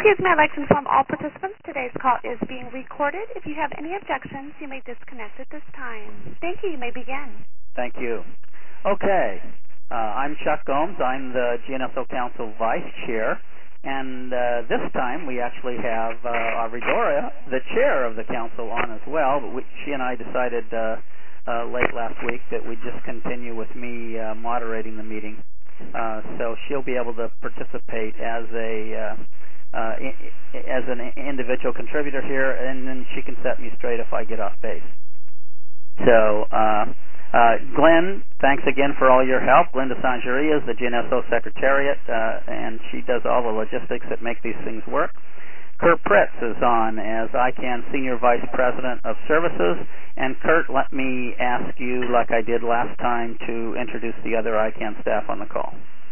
Excuse me, I'd like to inform all participants today's call is being recorded. If you have any objections, you may disconnect at this time. Thank you. You may begin. Thank you. Okay. I'm Chuck Gomes. I'm the GNSO Council Vice Chair. And this time we actually have Auridora, the Chair of the Council, on as well. But she and I decided late last week that we'd just continue with me moderating the meeting. So she'll be able to participate as an individual contributor here, and then she can set me straight if I get off base. So, Glenn, thanks again for all your help. Glenda Sangeria is the GNSO Secretariat, and she does all the logistics that make these things work. Kurt Pritz is on as ICANN Senior Vice President of Services. And Kurt, let me ask you, like I did last time, to introduce the other ICANN staff on the call.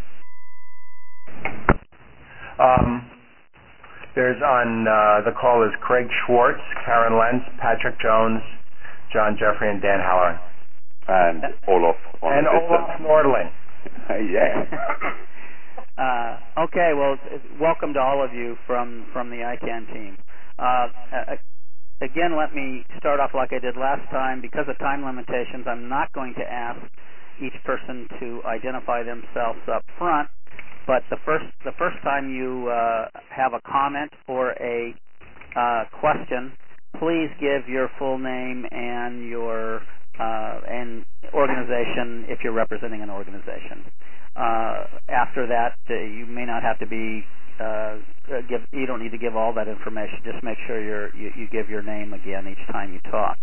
There's on the call is Craig Schwartz, Karen Lentz, Patrick Jones, John Jeffrey, and Dan Halloran. And Olaf. And Olaf Nordling. Yeah. Okay, well, welcome to all of you from the ICANN team. Again, let me start off like I did last time. Because of time limitations, I'm not going to ask each person to identify themselves up front. But the first time you have a comment or a question, please give your full name and your and organization if you're representing an organization. After that, you may not have to be you don't need to give all that information. Just make sure you give your name again each time you talk.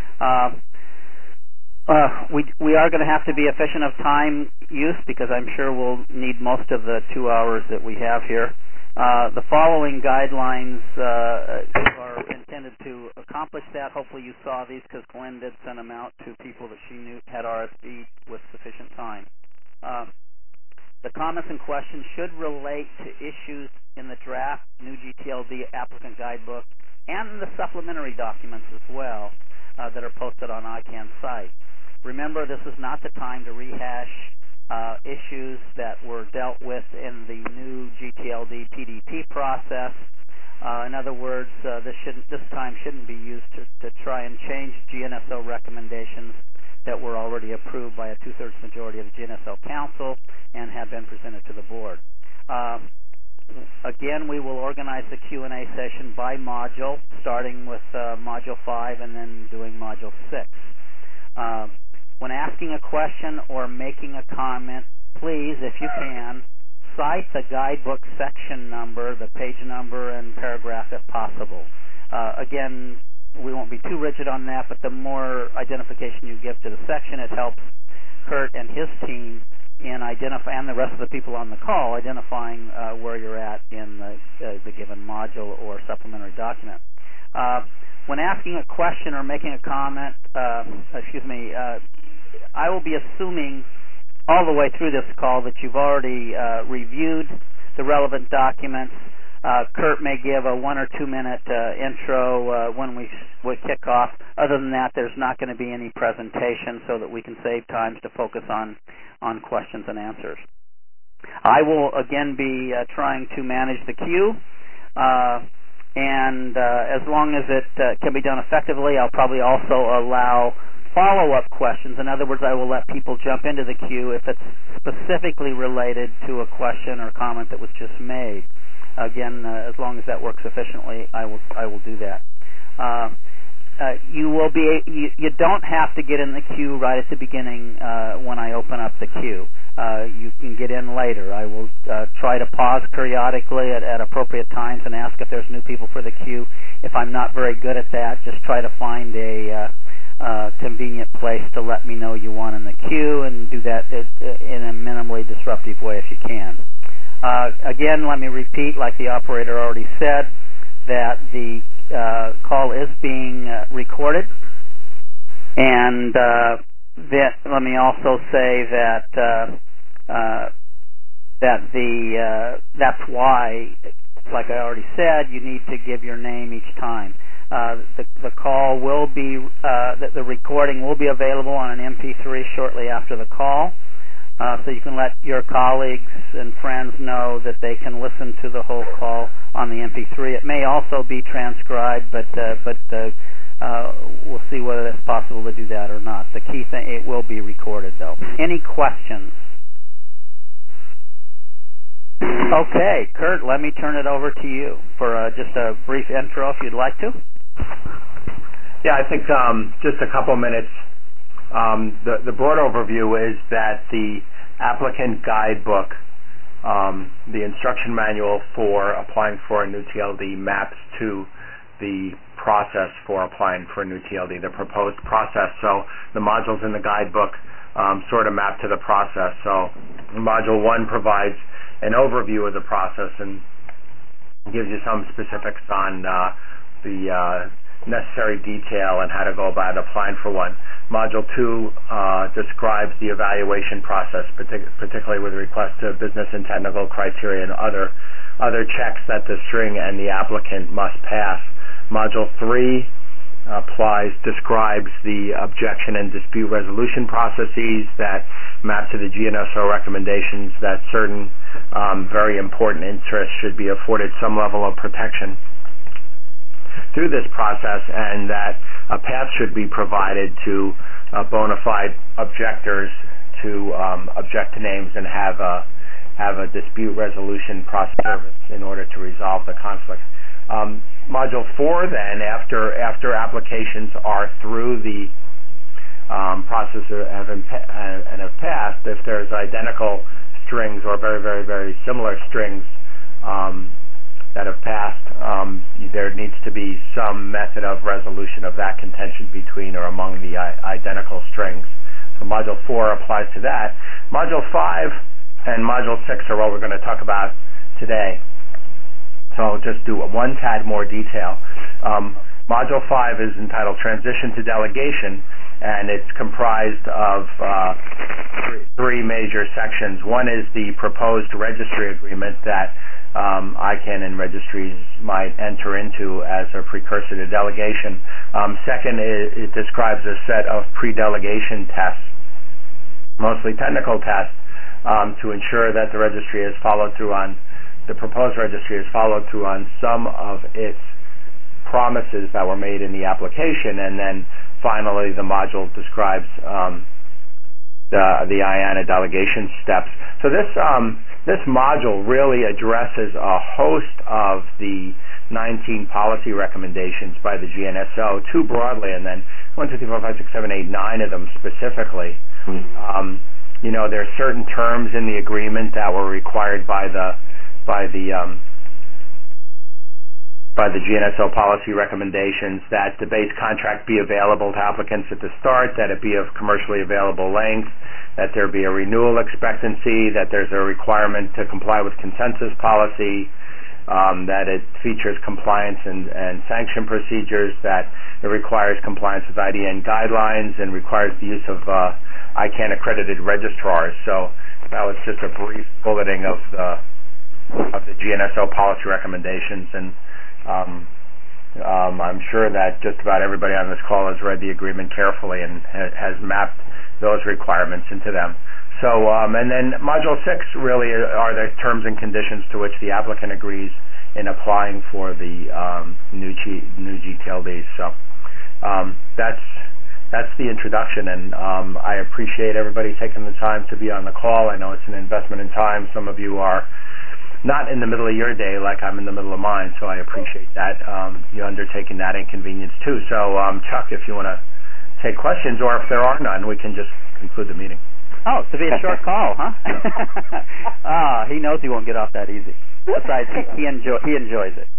We are going to have to be efficient of time use because I'm sure we'll need most of the 2 hours that we have here. The following guidelines are intended to accomplish that. Hopefully you saw these because Glenn did send them out to people that she knew had RSV'd with sufficient time. The comments and questions should relate to issues in the draft new GTLD applicant guidebook and the supplementary documents as well that are posted on ICANN's site. Remember, this is not the time to rehash issues that were dealt with in the new GTLD PDP process. In other words, this time shouldn't be used to try and change GNSO recommendations that were already approved by a 2/3 majority of the GNSO Council and have been presented to the board. Again, we will organize the Q&A session by module, starting with Module 5 and then doing Module 6. When asking a question or making a comment, please, if you can, cite the guidebook section number, the page number, and paragraph if possible. Again, we won't be too rigid on that, but the more identification you give to the section, it helps Kurt and his team in and the rest of the people on the call identifying where you're at in the given module or supplementary document. When asking a question or making a comment, I will be assuming all the way through this call that you've already reviewed the relevant documents. Kurt may give a 1 or 2 minute intro when we kick off. Other than that, there's not going to be any presentation so that we can save time to focus on questions and answers. I will again be trying to manage the queue, and as long as it can be done effectively, I'll probably also allow follow-up questions. In other words, I will let people jump into the queue if it's specifically related to a question or comment that was just made. Again, as long as that works efficiently, I will do that. You don't have to get in the queue right at the beginning when I open up the queue. You can get in later. I will try to pause periodically at appropriate times and ask if there's new people for the queue. If I'm not very good at that, just try to find a convenient place to let me know you want in the queue, and do that in a minimally disruptive way if you can. Again, let me repeat, like the operator already said, that the call is being recorded, and let me also say that that's why, like I already said, you need to give your name each time. The call will be the recording will be available on an MP3 shortly after the call. so you can let your colleagues and friends know that they can listen to the whole call on the MP3. It may also be transcribed, but we'll see whether it's possible to do that or not. The key thing, it will be recorded, though. Any questions? Okay, Kurt, let me turn it over to you for just a brief intro, if you'd like to. Yeah, I think just a couple minutes. The broad overview is that the applicant guidebook, the instruction manual for applying for a new TLD, maps to the process for applying for a new TLD, the proposed process. So the modules in the guidebook sort of map to the process. So Module 1 provides an overview of the process and gives you some specifics on the necessary detail and how to go about applying for one. Module 2 describes the evaluation process, particularly with request to business and technical criteria and other checks that the string and the applicant must pass. Module 3 describes the objection and dispute resolution processes that map to the GNSO recommendations that certain very important interests should be afforded some level of protection through this process, and that a path should be provided to bona fide objectors to object to names and have a dispute resolution process service in order to resolve the conflict. Module 4 then, after applications are through the process and have passed, if there's identical strings or very, very, very similar strings that have passed, there needs to be some method of resolution of that contention between or among the identical strings. So Module 4 applies to that. Module 5 and Module 6 are what we're going to talk about today. So I'll just do one tad more detail. Module 5 is entitled Transition to Delegation, and it's comprised of three major sections. One is the proposed registry agreement that ICANN and registries might enter into as a precursor to delegation. Second, it describes a set of pre-delegation tests, mostly technical tests, to ensure that the registry has followed through on the proposed registry has followed through on some of its promises that were made in the application. And then finally, the module describes the IANA delegation steps. So this module really addresses a host of the 19 policy recommendations by the GNSO, too broadly, and then 1, 2, 3, 4, 5, 6, 7, 8, 9 of them specifically. There are certain terms in the agreement that were required by the GNSO policy recommendations, that the base contract be available to applicants at the start, that it be of commercially available length, that there be a renewal expectancy, that there's a requirement to comply with consensus policy, that it features compliance and sanction procedures, that it requires compliance with IDN guidelines, and requires the use of ICANN accredited registrars. So that was just a brief bulleting of the GNSO policy recommendations, and I'm sure that just about everybody on this call has read the agreement carefully and has mapped those requirements into them. So, and then Module 6 really are the terms and conditions to which the applicant agrees in applying for the new GTLDs. So that's the introduction, and I appreciate everybody taking the time to be on the call. I know it's an investment in time. Some of you are not in the middle of your day like I'm in the middle of mine, so I appreciate that, you undertaking that inconvenience too. So, Chuck, if you want to take questions, or if there are none, we can just conclude the meeting. Oh, to be a short call, huh? He knows he won't get off that easy. Besides, he enjoys it.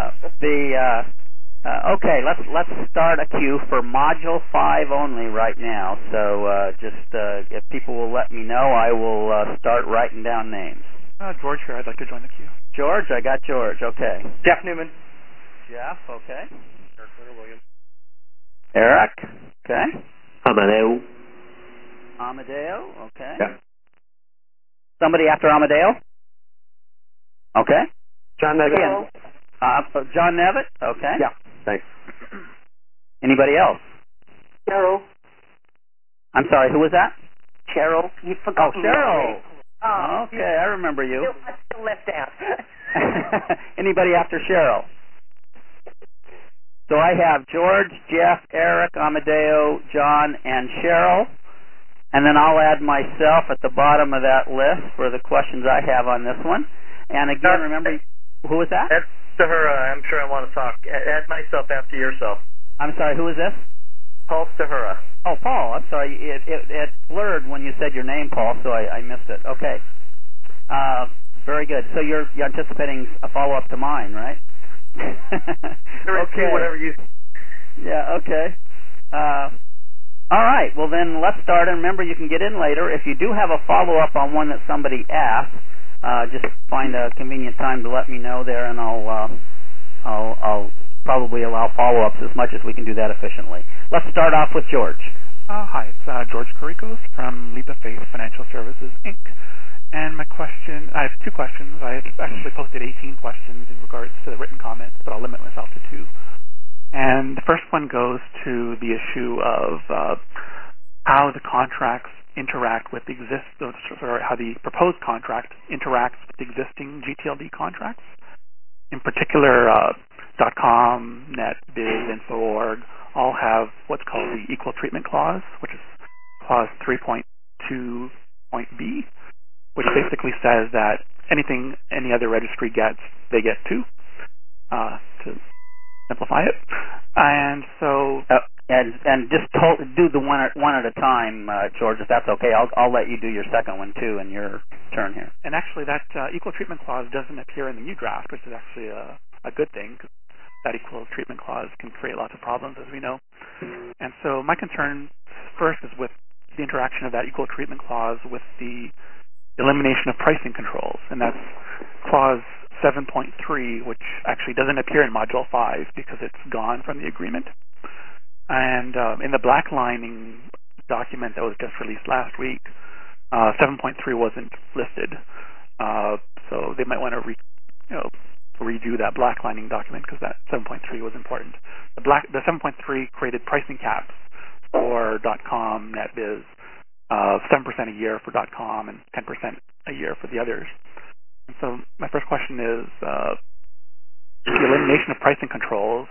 Okay, let's start a queue for Module 5 only right now. So if people will let me know, I will start writing down names. George here. I'd like to join the queue. George, I got George. Okay. Jeff Newman. Jeff, okay. Eric Williams. Eric, okay. Amadeo. Amadeo, okay. Yeah. Somebody after Amadeo? Okay. John Nevitt. John Nevitt, okay. Yeah, thanks. Anybody else? Carol. I'm sorry, who was that? Cheryl, you forgot me. Cheryl. Oh, okay, I remember you. I still left out. Anybody after Cheryl? So I have George, Jeff, Eric, Amadeo, John, and Cheryl. And then I'll add myself at the bottom of that list for the questions I have on this one. And again, remember, who was that? That's Stahura. I'm sure I want to talk. Add myself after yourself. I'm sorry, who is this? Paul Stahura. Oh, Paul, I'm sorry. It blurred when you said your name, Paul, so I missed it. Okay. Very good. So you're anticipating a follow-up to mine, right? Okay. Whatever you... Yeah, okay. All right. Well, then let's start. And remember, you can get in later. If you do have a follow-up on one that somebody asked, just find a convenient time to let me know there, and I'll probably allow follow-ups as much as we can do that efficiently. Let's start off with George. Hi, it's George Caricos from Leap of Faith Financial Services, Inc. And my question, I have two questions. I actually posted 18 questions in regards to the written comments, but I'll limit myself to two. And the first one goes to the issue of how the contracts interact with how the proposed contract interacts with the existing GTLD contracts. In particular, .com, Net, Biz, Info.org all have what's called the Equal Treatment Clause, which is Clause 3.2.b, which basically says that anything any other registry gets, they get too, to simplify it. And so... And just do the one at a time, George, if that's okay. I'll let you do your second one, too, in your turn here. And actually, that Equal Treatment Clause doesn't appear in the new draft, which is actually a good thing, because that Equal Treatment Clause can create lots of problems, as we know. And so my concern first is with the interaction of that Equal Treatment Clause with the elimination of pricing controls, and that's Clause 7.3, which actually doesn't appear in Module 5 because it's gone from the agreement. And in the blacklining document that was just released last week, 7.3 wasn't listed. So they might want to redo that blacklining document because that 7.3 was important. The 7.3 created pricing caps for .com, NetBiz, 7% a year for .com and 10% a year for the others. And so my first question is the elimination of pricing controls.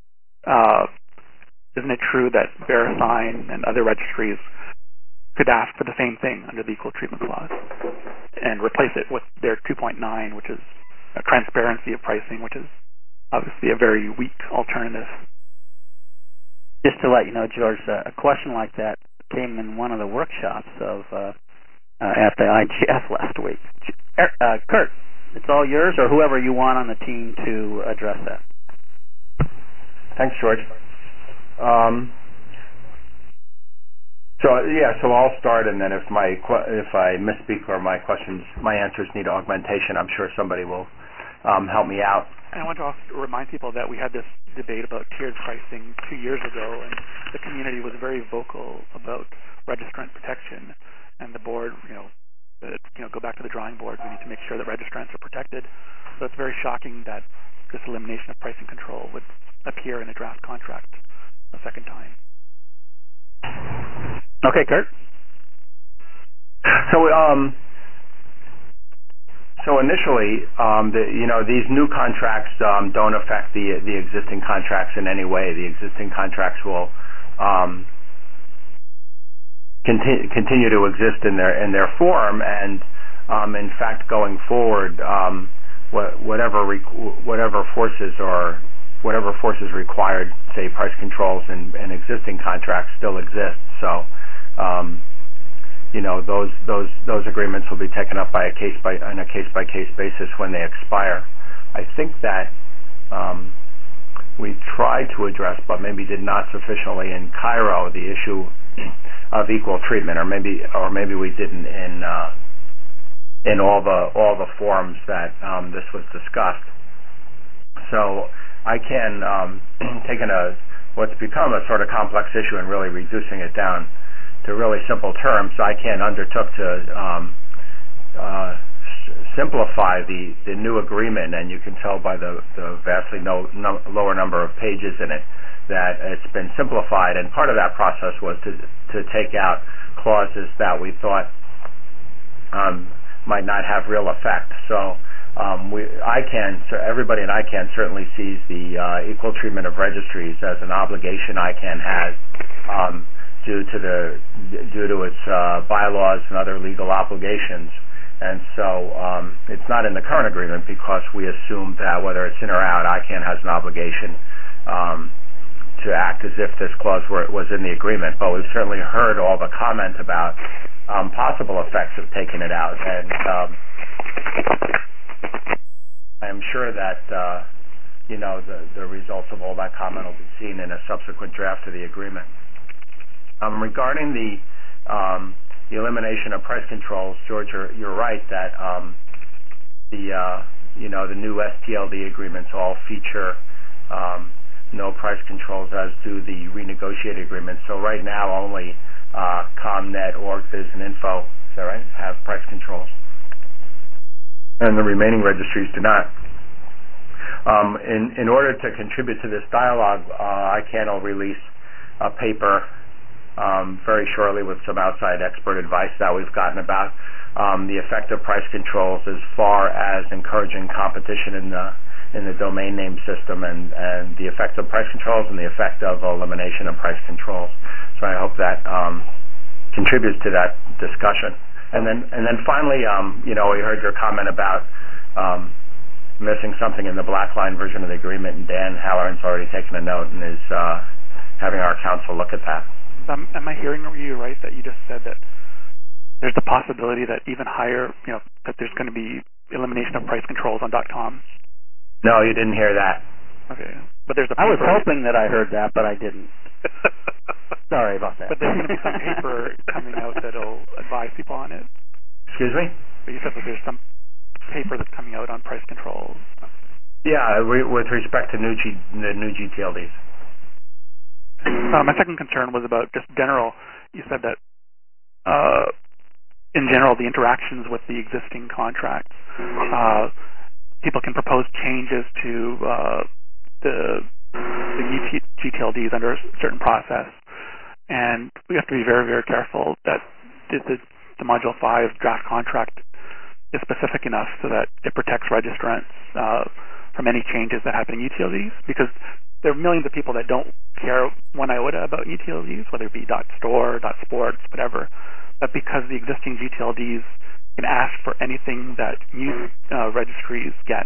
Isn't it true that VeriSign and other registries could ask for the same thing under the Equal Treatment Clause and replace it with their 2.9, which is a transparency of pricing, which is obviously a very weak alternative? Just to let you know, George, a question like that came in one of the workshops of at the IGF last week. Kurt, it's all yours, or whoever you want on the team to address that. Thanks, George. So I'll start, and then if I misspeak or my answers need augmentation, I'm sure somebody will help me out. And I want to also remind people that we had this debate about tiered pricing 2 years ago, and the community was very vocal about registrant protection, and the board, go back to the drawing board. We need to make sure that registrants are protected. So it's very shocking that this elimination of pricing control would appear in a draft contract a second time. Okay, Kurt. So initially, these new contracts don't affect the existing contracts in any way. The existing contracts will continue to exist in their form, and in fact, going forward, whatever forces required, say price controls and existing contracts, still exist. So, those agreements will be taken up on a case by case basis when they expire. I think that we tried to address, but maybe did not sufficiently in Cairo, the issue of equal treatment, or maybe we didn't in all the forums that this was discussed. So I can taking what's become a sort of complex issue and really reducing it down to really simple terms. I can undertook to simplify the new agreement, and you can tell by the vastly lower number of pages in it that it's been simplified. And part of that process was to take out clauses that we thought might not have real effect. So everybody in ICANN certainly sees the equal treatment of registries as an obligation ICANN has due to its bylaws and other legal obligations. And so it's not in the current agreement because we assume that whether it's in or out, ICANN has an obligation to act as if this clause was in the agreement. But we've certainly heard all the comment about possible effects of taking it out. And I am sure that the results of all that comment will be seen in a subsequent draft of the agreement. Regarding the elimination of price controls, George, you're right that the new STLD agreements all feature no price controls, as do the renegotiated agreements. So right now only ComNet, OrgBiz, and Info, is that right, have price controls, and the remaining registries do not. In order to contribute to this dialogue, ICANN will release a paper very shortly with some outside expert advice that we've gotten about the effect of price controls as far as encouraging competition in the domain name system, and the effect of price controls and the effect of elimination of price controls. So I hope that contributes to that discussion. And then finally, we heard your comment about missing something in the black line version of the agreement, and Dan Halloran's already taken a note and is having our counsel look at that. Am I hearing you right that you just said that there's the possibility that even higher, that there's going to be elimination of price controls on .com? No, you didn't hear that. Okay, but there's a I was hoping that I heard that, but I didn't. Sorry about that. But there's going to be some paper coming out that'll advise people on it. Excuse me? But you said that there's some paper that's coming out on price controls. Yeah, with respect to the new GTLDs. My second concern was about just general. You said that in general, the interactions with the existing contracts, people can propose changes to the GTLDs under a certain process, and we have to be very, very careful that the Module 5 draft contract is specific enough so that it protects registrants from any changes that happen in utilities, because there are millions of people that don't care one iota about utilities, whether it be .store, .sports, whatever, but because the existing GTLDs can ask for anything that new registries get,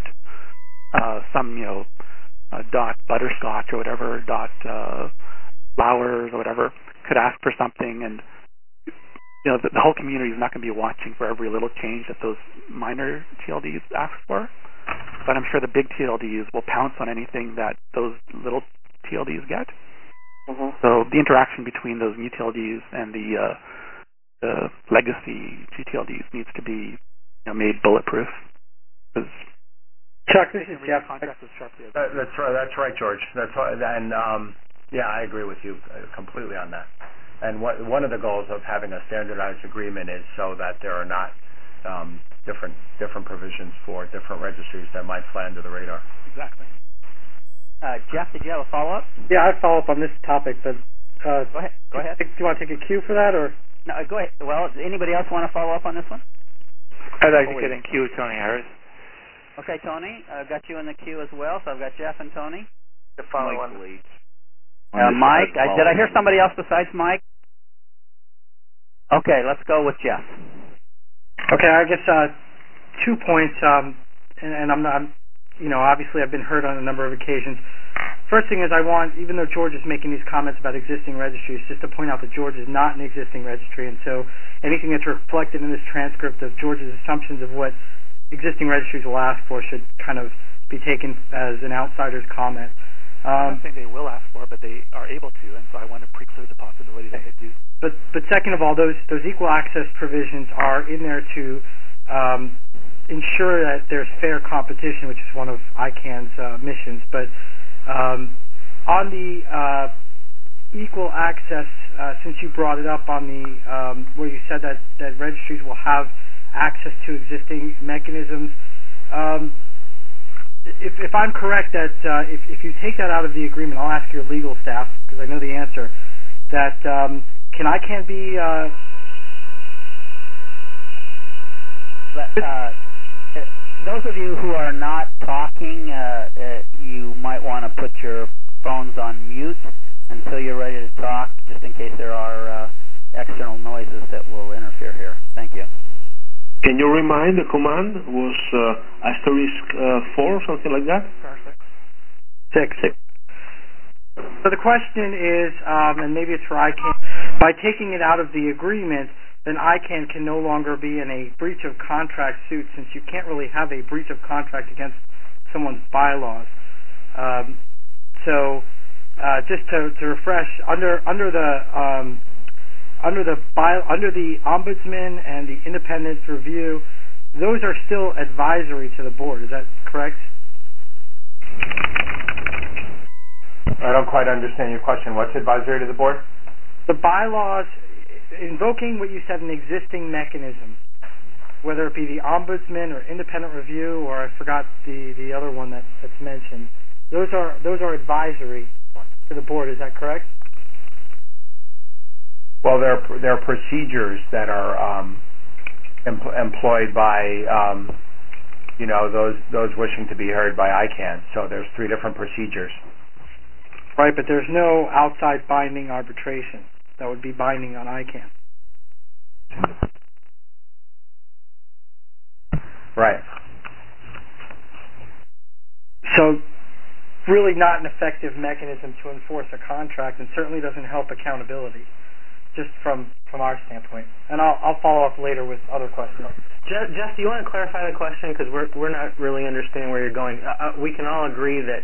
.butterscotch or whatever, .flowers or whatever, could ask for something, and the whole community is not going to be watching for every little change that those minor TLDs ask for. But I'm sure the big TLDs will pounce on anything that those little TLDs get. Mm-hmm. So the interaction between those new TLDs and the legacy GTLDs needs to be made bulletproof. Chuck, this is Jeff. That's right, George. That's right. And I agree with you completely on that. And one of the goals of having a standardized agreement is so that there are not different provisions for different registries that might fly under the radar. Exactly. Jeff, did you have a follow-up? Yeah, I follow up on this topic, but go ahead. Do you want to take a cue for that, or? No, go ahead. Well, anybody else want to follow up on this one? I'd like to get in queue, Tony Harris. Okay, Tony, I've got you in the queue as well, so I've got Jeff and Tony. The following. Mike, did I hear somebody else besides Mike? Okay, let's go with Jeff. Okay, I guess 2 points, and I'm not, obviously I've been heard on a number of occasions. First thing is I want, even though George is making these comments about existing registries, just to point out that George is not an existing registry, and so anything that's reflected in this transcript of George's assumptions of what existing registries will ask for should kind of be taken as an outsider's comment. I'm not saying they will ask for, but they are able to, and so I want to preclude the possibility that they do. But second of all, those equal access provisions are in there to ensure that there's fair competition, which is one of ICANN's missions. But on the equal access, since you brought it up on the where you said that registries will have access to existing mechanisms. If I'm correct that if you take that out of the agreement, I'll ask your legal staff because I know the answer, that can ICANN be... those of you who are not talking, you might want to put your phones on mute until you're ready to talk, just in case there are external noises that will interfere here. Thank you. Can you remind the command was *4, something like that? Six. So the question is, and maybe it's for ICANN, by taking it out of the agreement, then ICANN can no longer be in a breach of contract suit, since you can't really have a breach of contract against someone's bylaws. Just to refresh, under the ombudsman and the independent review, those are still advisory to the board. Is that correct? I don't quite understand your question. What's advisory to the board? The bylaws, invoking what you said, an existing mechanism, whether it be the ombudsman or independent review, or I forgot the other one that's mentioned. Those are advisory to the board. Is that correct? Well, there are procedures that are employed by those wishing to be heard by ICANN. So there's 3 different procedures. Right, but there's no outside binding arbitration that would be binding on ICANN. Right. So really not an effective mechanism to enforce a contract, and certainly doesn't help accountability, just from our standpoint. And I'll follow up later with other questions. Jeff, do you want to clarify the question? Because we're not really understanding where you're going. We can all agree that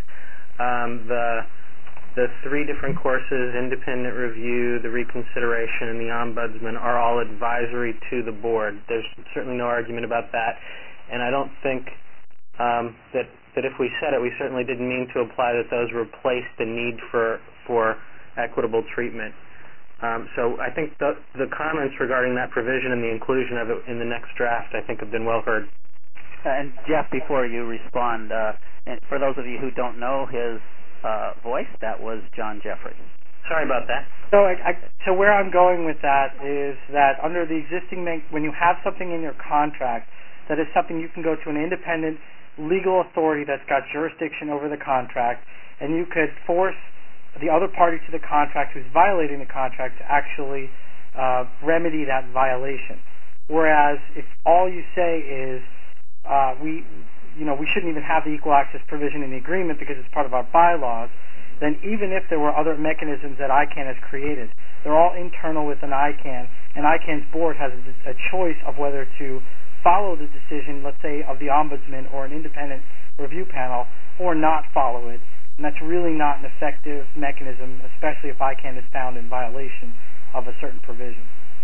the 3 different courses, independent review, the reconsideration, and the ombudsman, are all advisory to the board. There's certainly no argument about that. And I don't think that if we said it, we certainly didn't mean to imply that those replaced the need for equitable treatment. So I think the comments regarding that provision and the inclusion of it in the next draft, I think, have been well heard. And Jeff, before you respond, and for those of you who don't know his voice, that was John Jeffrey. Sorry about that. So where I'm going with that is that under the existing, when you have something in your contract, that is something you can go to an independent legal authority that's got jurisdiction over the contract, and you could force the other party to the contract who's violating the contract to actually remedy that violation. Whereas if all you say is we shouldn't even have the equal access provision in the agreement because it's part of our bylaws, then even if there were other mechanisms that ICANN has created, they're all internal within ICANN, and ICANN's board has a choice of whether to follow the decision, let's say, of the ombudsman or an independent review panel, or not follow it. And that's really not an effective mechanism, especially if ICANN is found in violation of a certain provision.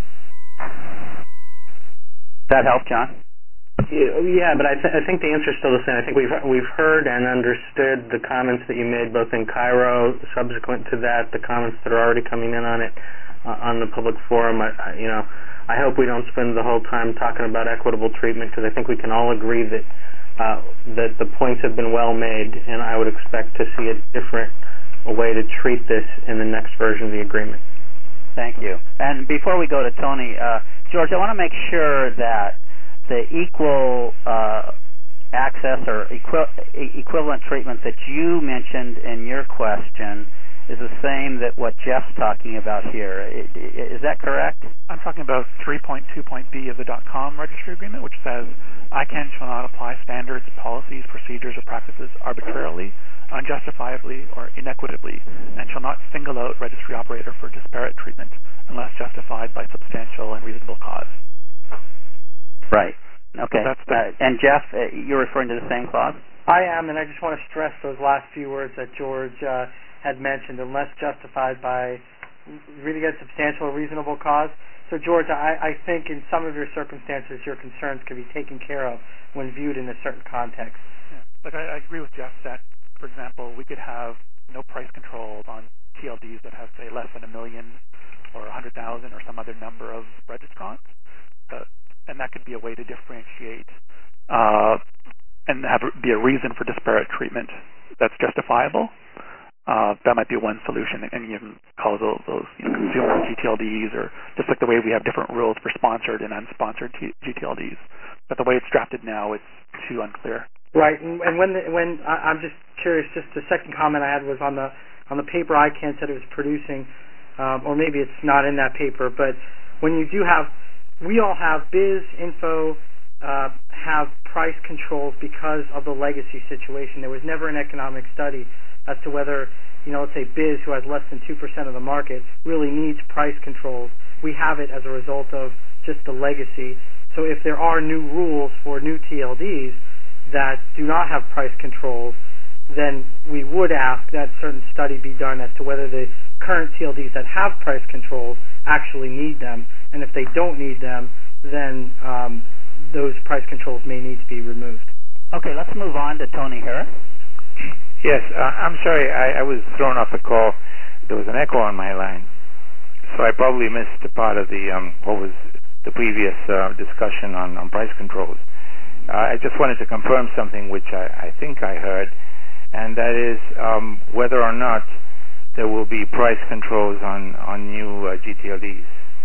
That help, John? Yeah, but I think the answer is still the same. I think we've heard and understood the comments that you made both in Cairo, subsequent to that, the comments that are already coming in on it on the public forum. I hope we don't spend the whole time talking about equitable treatment, because I think we can all agree that the points have been well made, and I would expect to see a different way to treat this in the next version of the agreement. Thank you. And before we go to Tony, George, I want to make sure that the equal access or equivalent treatment that you mentioned in your question is the same that what Jeff's talking about here. Is that correct? I'm talking about 3.2.b of the .com registry agreement, which says ICANN shall not apply standards, policies, procedures, or practices arbitrarily, unjustifiably, or inequitably, and shall not single out registry operator for disparate treatment unless justified by substantial and reasonable cause. Right. Okay. So and Jeff, you're referring to the same clause? I am, and I just want to stress those last few words that George had mentioned, unless justified by really get substantial or reasonable cause. So, George, I think in some of your circumstances, your concerns can be taken care of when viewed in a certain context. Yeah. Like I agree with Jeff that, for example, we could have no price controls on TLDs that have, say, less than 1 million or 100,000 or some other number of registrants. and that could be a way to differentiate and be a reason for disparate treatment that's justifiable. That might be one solution, and you can call those consumer GTLDs, or just like the way we have different rules for sponsored and unsponsored GTLDs. But the way it's drafted now, it's too unclear. Right, and when I'm just curious, just the second comment I had was on the paper ICANN said it was producing, or maybe it's not in that paper, but when you do have, we all have biz, info, have price controls because of the legacy situation. There was never an economic study as to whether, let's say biz, who has less than 2% of the market, really needs price controls. We have it as a result of just the legacy. So if there are new rules for new TLDs that do not have price controls, then we would ask that certain study be done as to whether the current TLDs that have price controls actually need them. And if they don't need them, then those price controls may need to be removed. Okay, let's move on to Tony Harris. Yes, I'm sorry, I was thrown off the call. There was an echo on my line, so I probably missed a part of the what was the previous discussion on price controls. I just wanted to confirm something which I think I heard, and that is whether or not there will be price controls on new GTLDs.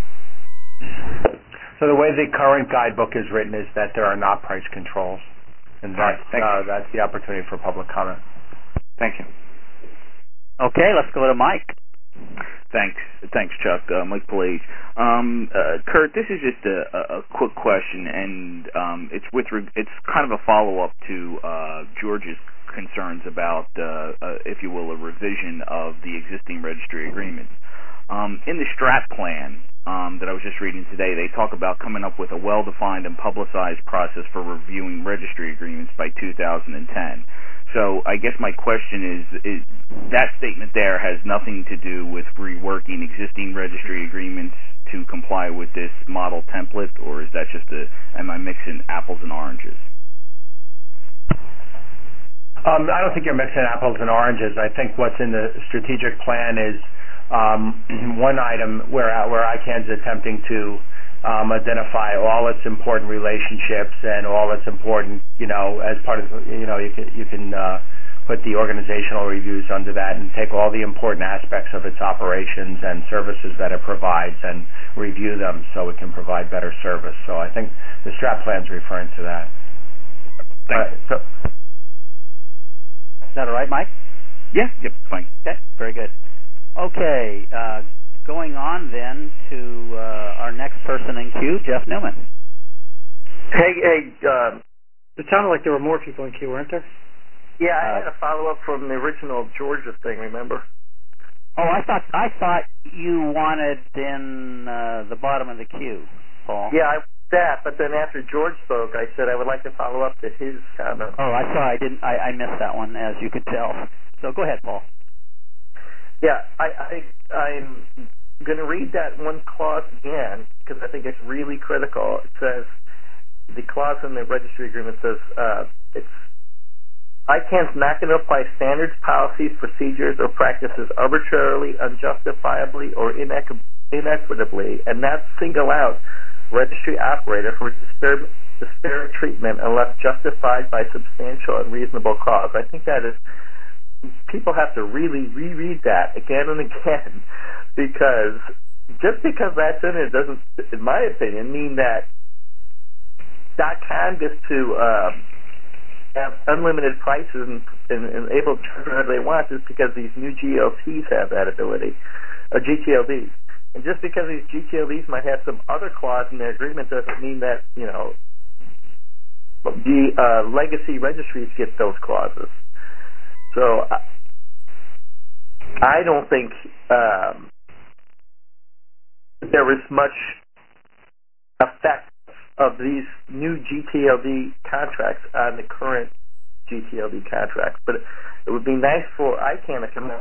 So the way the current guidebook is written is that there are not price controls, and that's the opportunity for public comment. Thank you. Okay, let's go to Mike. Thanks, Chuck. Mike Pallage. Kurt, this is just a quick question, and it's kind of a follow-up to George's concerns about, if you will, a revision of the existing registry agreements. In the strat plan that I was just reading today, they talk about coming up with a well-defined and publicized process for reviewing registry agreements by 2010. So I guess my question is that statement there has nothing to do with reworking existing registry agreements to comply with this model template, or is that just am I mixing apples and oranges? I don't think you're mixing apples and oranges. I think what's in the strategic plan is one item where ICANN's attempting to identify all its important relationships and all its important, as part of, you can put the organizational reviews under that and take all the important aspects of its operations and services that it provides and review them so it can provide better service. So I think the strat plan's referring to that. Is that all right, Mike? Yeah, yep, fine. Okay, very good. Okay, going on then to our next person in queue, Jeff Newman. Hey, it sounded like there were more people in queue, weren't there? Yeah, I had a follow-up from the original Georgia thing, remember? Oh, I thought you wanted in the bottom of the queue, Paul. Yeah, I that, but then after George spoke, I said I would like to follow up to his comment. Oh, I saw. I missed that one, as you could tell. So go ahead, Paul. Yeah, I'm going to read that one clause again because I think it's really critical. It says, the clause in the registry agreement says, ICANN's not going to apply standards, policies, procedures, or practices arbitrarily, unjustifiably, or inequitably, and not single out registry operator for disparate treatment unless justified by substantial and reasonable cause. I think that is, people have to really reread that again and again, because just because that's in it doesn't, in my opinion, mean that .com gets to have unlimited prices and able to charge whatever they want just because these new GLTs have that ability, or GTLDs. And just because these GTLDs might have some other clause in their agreement doesn't mean that, the legacy registries get those clauses. So I don't think there is much effect of these new GTLD contracts on the current GTLD contracts. But it would be nice for ICANN to come out.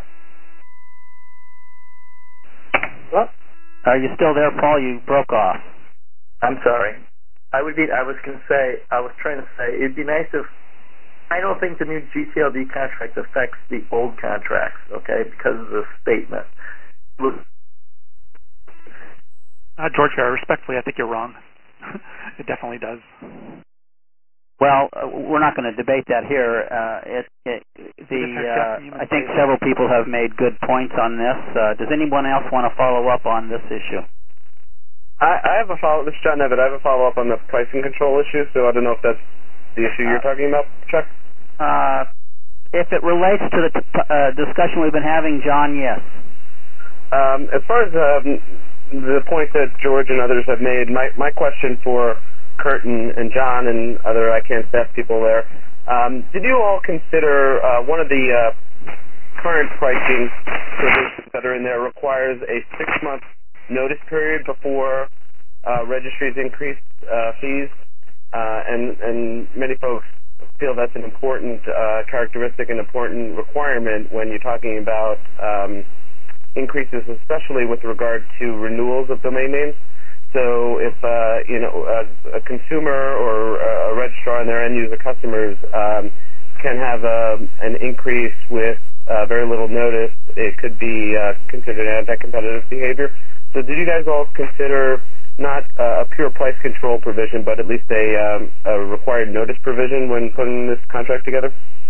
Well, are you still there, Paul? You broke off. I'm sorry. I was trying to say, it'd be nice if, I don't think the new GTLD contract affects the old contracts, okay, because of the statement. George, respectfully, I think you're wrong. it definitely does. Well, we're not going to debate that here. I think several people have made good points on this. Does anyone else want to follow up on this issue? I have a follow-up. This is John Nevitt. I have a follow-up on the pricing control issue, so I don't know if that's the issue you're talking about, Chuck? If it relates to the discussion we've been having, John, yes. As far as the point that George and others have made, my question for Kurt and John and other ICANN staff people there, did you all consider one of the current pricing provisions that are in there requires a 6-month notice period before registries increase fees, and many folks feel that's an important characteristic, an important requirement when you're talking about increases, especially with regard to renewals of domain names. So if a consumer or a registrar and their end user customers can have an increase with very little notice, it could be considered anti-competitive behavior. So did you guys all consider not a pure price control provision, but at least a required notice provision when putting this contract together?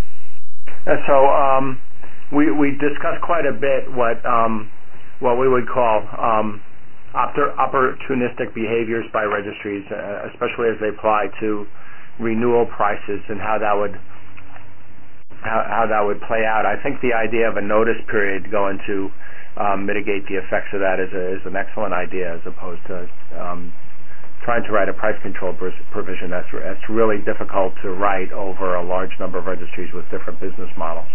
So we discussed quite a bit what we would call opportunistic behaviors by registries, especially as they apply to renewal prices and how that would play out. I think the idea of a notice period going to mitigate the effects of that is an excellent idea, as opposed to trying to write a price control provision. That's really difficult to write over a large number of registries with different business models.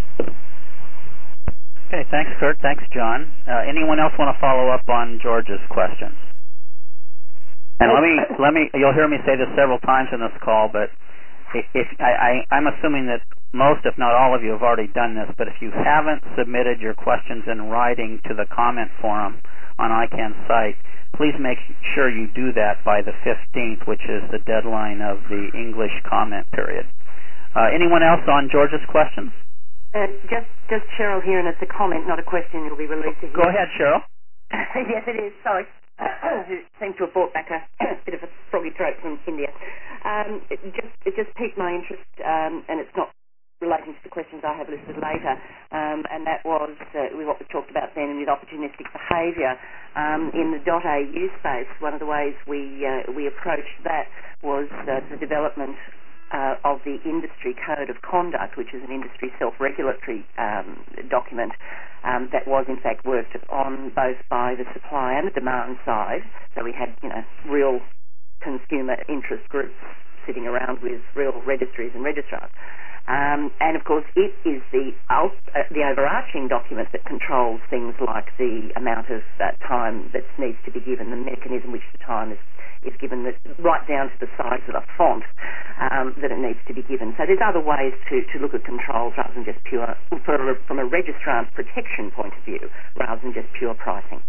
Okay, thanks, Kurt. Thanks, John. Anyone else want to follow up on George's questions? And let me. You'll hear me say this several times in this call, but I'm assuming that most, if not all of you, have already done this. But if you haven't submitted your questions in writing to the comment forum on ICANN's site, please make sure you do that by the 15th, which is the deadline of the English comment period. Anyone else on George's questions? Just Cheryl here, and it's a comment, not a question. It'll be released to you. Go ahead, Cheryl. Yes, it is. Sorry. Who seems to have brought back a bit of a froggy throat from India. It just piqued my interest, and it's not relating to the questions I have listed later, and that was with what we talked about then with opportunistic behaviour. In the .au space, one of the ways we approached that was the development of the Industry Code of Conduct, which is an industry self-regulatory document that was in fact worked on both by the supply and the demand side. So we had real consumer interest groups sitting around with real registries and registrars. And of course, it is the overarching document that controls things like the amount of time that needs to be given, the mechanism which the time is given, right down to the size of the font that it needs to be given. So there's other ways to look at controls rather than just pure, from a registrar's protection point of view, rather than just pure pricing.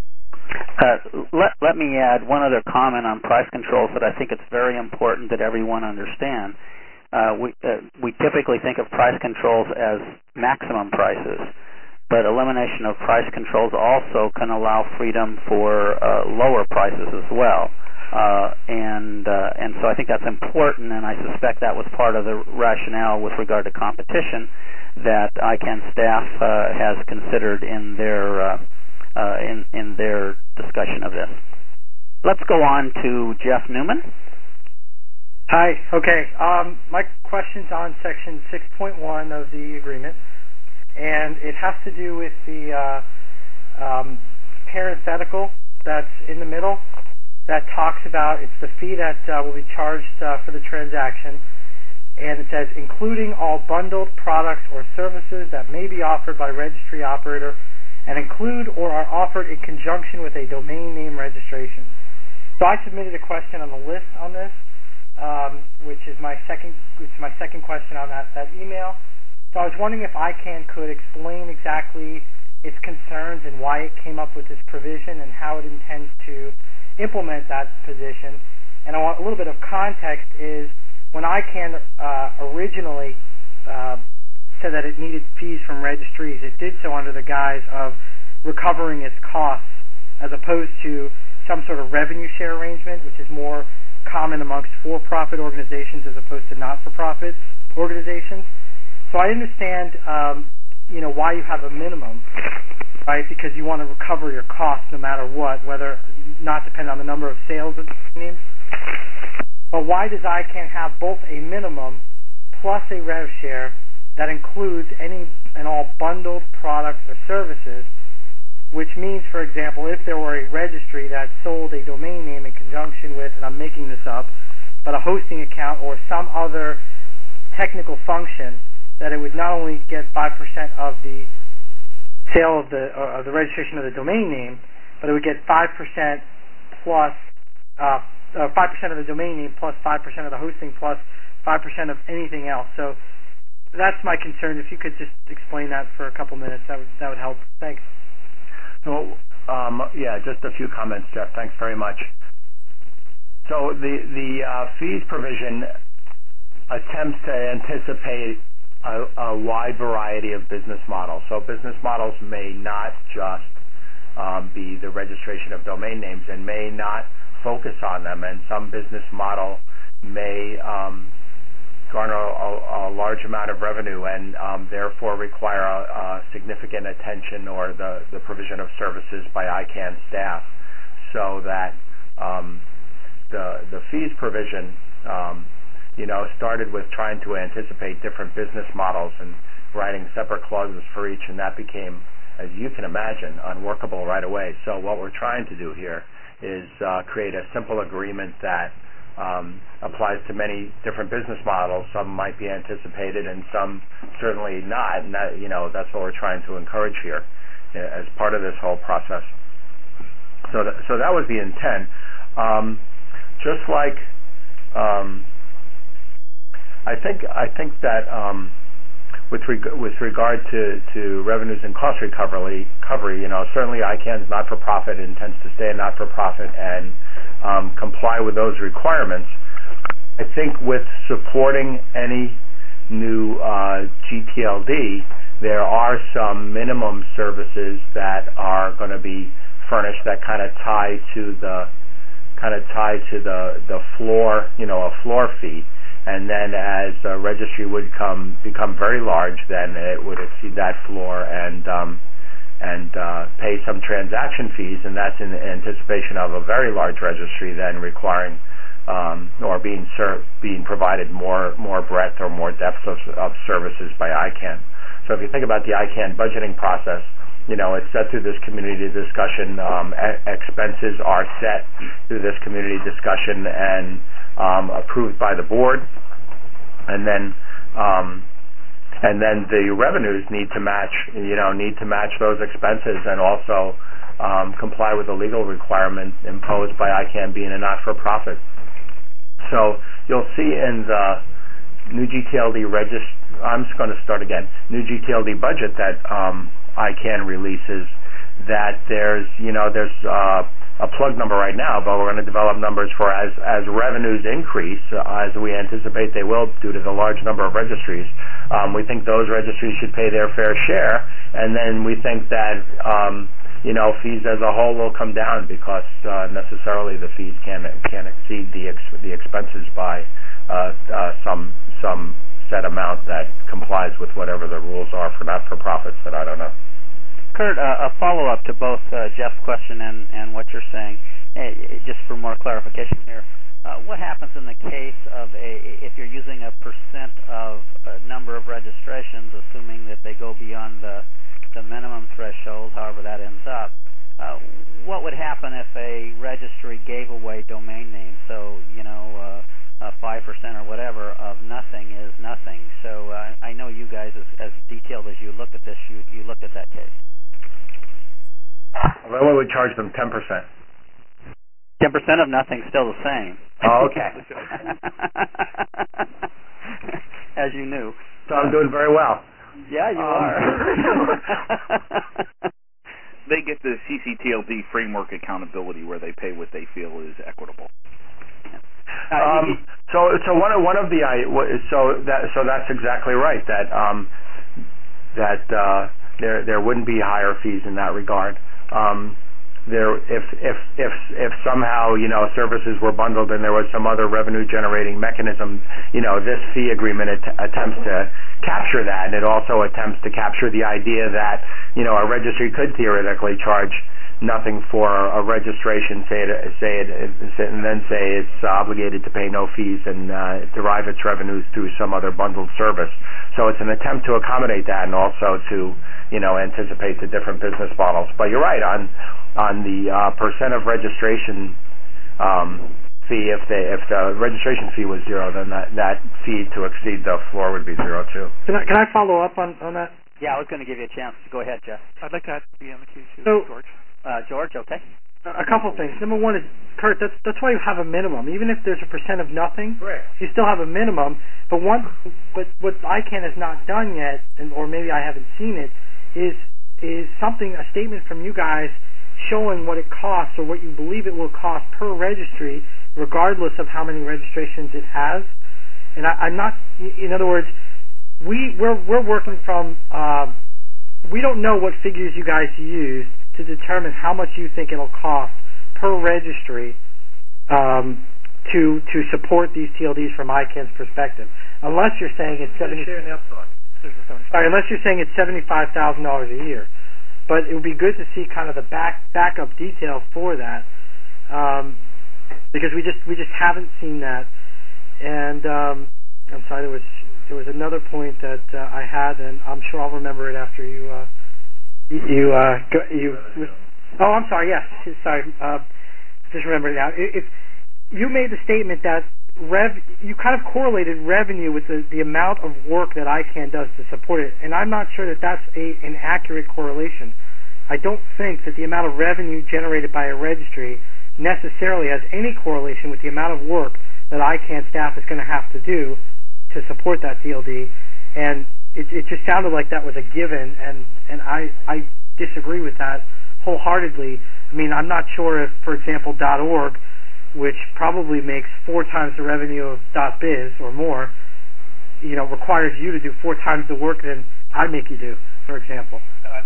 Let me add one other comment on price controls that I think it's very important that everyone understand. We typically think of price controls as maximum prices, but elimination of price controls also can allow freedom for lower prices as well. And so I think that's important, and I suspect that was part of the rationale with regard to competition that ICANN staff has considered in their discussion of this. Let's go on to Jeff Newman. Hi. Okay. My question's on Section 6.1 of the agreement, and it has to do with the parenthetical that's in the middle that talks about it's the fee that will be charged for the transaction, and it says including all bundled products or services that may be offered by registry operator and include or are offered in conjunction with a domain name registration. So I submitted a question on the list on this, which is my second question on that email. So I was wondering if ICANN could explain exactly its concerns and why it came up with this provision and how it intends to implement that position. And I want a little bit of context is when ICANN originally said that it needed fees from registries, it did so under the guise of recovering its costs as opposed to some sort of revenue share arrangement, which is more common amongst for-profit organizations as opposed to not-for-profit organizations. So I understand, why you have a minimum, right? Because you want to recover your costs no matter what, whether not depend on the number of sales of names. But why does ICANN have both a minimum plus a rev share that includes any and all bundled products or services, which means, for example, if there were a registry that sold a domain name in conjunction with, and I'm making this up, but a hosting account or some other technical function, that it would not only get 5% of the sale of the registration of the domain name, but it would get 5% plus 5% of the domain name plus 5% of the hosting plus 5% of anything else. So that's my concern. If you could just explain that for a couple minutes, that would help. Thanks. So, just a few comments, Jeff. Thanks very much. So the fees provision attempts to anticipate a wide variety of business models. So business models may not just be the registration of domain names and may not focus on them, and some business model may garner a large amount of revenue and therefore require significant attention or the provision of services by ICANN staff, so that the fees provision started with trying to anticipate different business models and writing separate clauses for each, and that became, as you can imagine, unworkable right away. So what we're trying to do here is create a simple agreement that applies to many different business models. Some might be anticipated and some certainly not, and that's what we're trying to encourage here as part of this whole process. So that was the intent. Just like I think that with regard to revenues and cost recovery, certainly ICANN's not-for-profit intends to stay a not-for-profit and comply with those requirements. I think with supporting any new GTLD, there are some minimum services that are going to be furnished that kind of tie to the floor, a floor fee. And then as a registry would become very large, then it would exceed that floor and pay some transaction fees, and that's in anticipation of a very large registry then requiring or being provided more breadth or more depth of services by ICANN. So if you think about the ICANN budgeting process, it's set through this community discussion. Expenses are set through this community discussion and approved by the board, and then the revenues need to match those expenses and also comply with the legal requirement imposed by ICANN being a not-for-profit. So you'll see in the new GTLD new GTLD budget that ICANN releases that there's a plug number right now, but we're going to develop numbers for as revenues increase, as we anticipate they will due to the large number of registries. We think those registries should pay their fair share, and then we think that fees as a whole will come down because necessarily the fees can't exceed the expenses by some set amount that complies with whatever the rules are for not-for-profits that I don't know. Kurt, a follow-up to both Jeff's question and what you're saying, just for more clarification here. What happens in the case of if you're using a percent of a number of registrations, assuming that they go beyond the minimum threshold, however that ends up? What would happen if a registry gave away domain names? So, 5% or whatever of nothing is nothing. So I know you guys, as detailed as you looked at this, you looked at that case. Well, we would charge them 10%. 10% of nothing, still the same. Oh, okay. As you knew. So I'm doing very well. Yeah, you are. They get the CCTLD framework accountability where they pay what they feel is equitable. So one of the so that's exactly right. That there wouldn't be higher fees in that regard. if somehow services were bundled and there was some other revenue generating mechanism, this fee agreement attempts to capture that, and it also attempts to capture the idea that a registry could theoretically charge nothing for a registration, and then say it's obligated to pay no fees and derive its revenues through some other bundled service. So it's an attempt to accommodate that and also to anticipate the different business models. But you're right on the percent of registration fee. If the registration fee was zero, then that fee to exceed the floor would be zero too. Can I follow up on that? Yeah, I was going to give you a chance to go ahead, Jeff. I'd like that to be on the queue too, So, George. George, okay. A couple things. Number one is, Kurt, that's why you have a minimum. Even if there's a percent of nothing, Correct. You still have a minimum. But what ICANN has not done yet, or maybe I haven't seen it, is a statement from you guys showing what it costs or what you believe it will cost per registry, regardless of how many registrations it has. And I'm not. In other words, we're working from. We don't know what figures you guys use to determine how much you think it'll cost per registry to support these TLDs from ICANN's perspective, unless you're saying it's unless you're saying it's $75,000 a year. But it would be good to see kind of the backup details for that, because we just haven't seen that. And I'm sorry, there was another point that I had, and I'm sure I'll remember it after you. Oh, I'm sorry. Yes, sorry. Just remember it now. If you made the statement that you kind of correlated revenue with the amount of work that ICANN does to support it, and I'm not sure that that's an accurate correlation. I don't think that the amount of revenue generated by a registry necessarily has any correlation with the amount of work that ICANN staff is going to have to do to support that TLD, and it just sounded like that was a given, and I disagree with that wholeheartedly. I mean, I'm not sure if, for example, .org, which probably makes 4 times the revenue of .biz or more, requires you to do 4 times the work than I make you do, for example.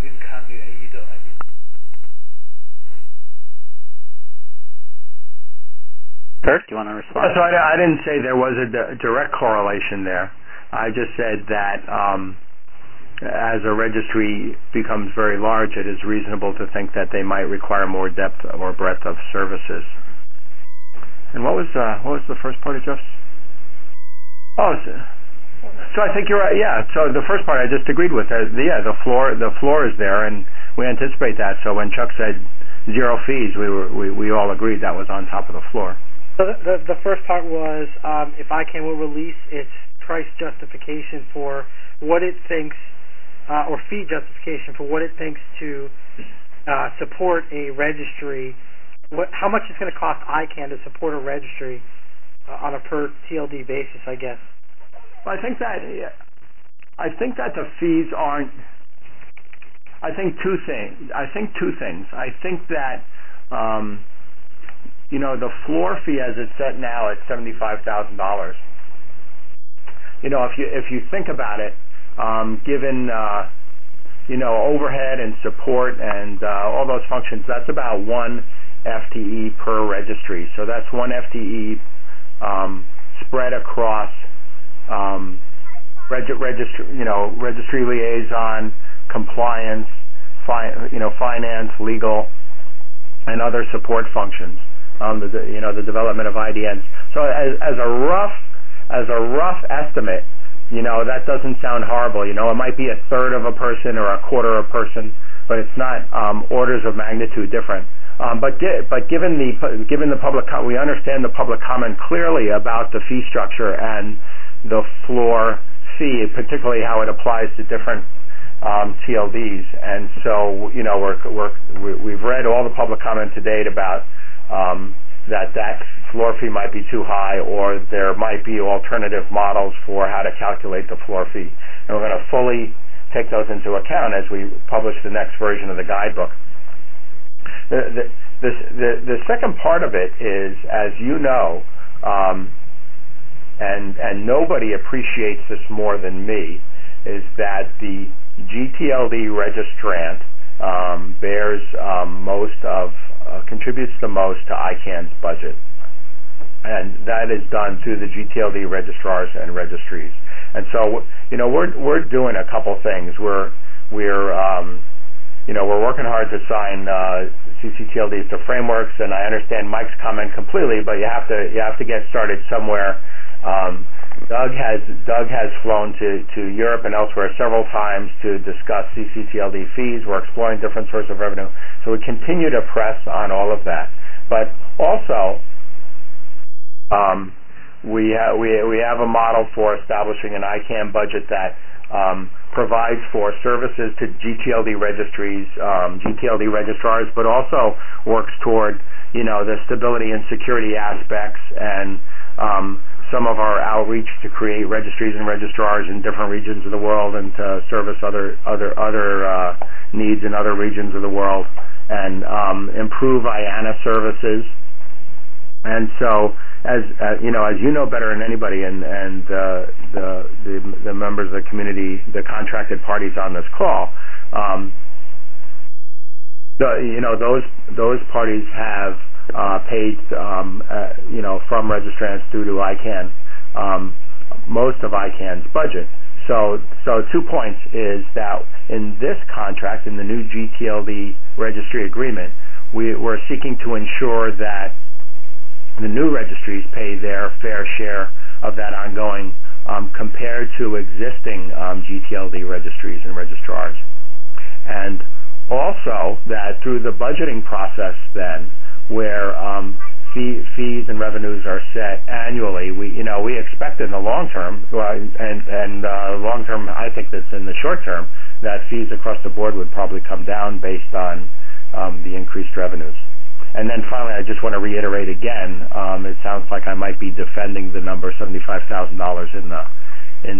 Kurt, do you want to respond? So I didn't say there was a direct correlation there. I just said that as a registry becomes very large, it is reasonable to think that they might require more depth or breadth of services. And what was the first part of Jeff's? Oh, so I think you're right. Yeah. So the first part I just agreed with. The floor is there, and we anticipate that. So when Chuck said zero fees, we all agreed that was on top of the floor. So the first part was if ICANN will release its price justification for what it thinks, or fee justification for what it thinks to support a registry, how much it's going to cost ICANN to support a registry on a per TLD basis, I guess. Well, I think that the fees aren't. I think two things. I think that the floor fee as it's set now at $75,000. If you think about it, given overhead and support and all those functions, that's about 1 FTE per registry. So that's 1 FTE spread across registry liaison, compliance, finance, legal, and other support functions. The development of IDNs. So as a rough estimate, that doesn't sound horrible. It might be 1/3 of a person or 1/4 of a person, but it's not orders of magnitude different. But given the public, we understand the public comment clearly about the fee structure and the floor fee, particularly how it applies to different TLDs. And so we've read all the public comment to date about that floor fee might be too high, or there might be alternative models for how to calculate the floor fee. And we're going to fully take those into account as we publish the next version of the guidebook. The second part of it is, as you know, and nobody appreciates this more than me, is that the GTLD registrant contributes the most to ICANN's budget, and that is done through the GTLD registrars and registries. And so, we're doing a couple things. We're working hard to sign CCTLDs to frameworks, and I understand Mike's comment completely, but you have to get started somewhere. Doug has flown to Europe and elsewhere several times to discuss CCTLD fees. We're exploring different sources of revenue. So we continue to press on all of that. But also, we have a model for establishing an ICANN budget that provides for services to GTLD registries, GTLD registrars, but also works toward the stability and security aspects and some of our outreach to create registries and registrars in different regions of the world and to service other needs in other regions of the world and improve IANA services. And so, as you know better than anybody, and the members of the community, the contracted parties on this call, those parties have paid, from registrants through to ICANN, most of ICANN's budget. So 2 points is that in this contract, in the new GTLD registry agreement, we're seeking to ensure that the new registries pay their fair share of that ongoing compared to existing GTLD registries and registrars. And also that through the budgeting process then, where fees and revenues are set annually, we expect in the long term, and long term I think that's in the short term, that fees across the board would probably come down based on the increased revenues. And then finally, I just want to reiterate again, it sounds like I might be defending the number $75,000 in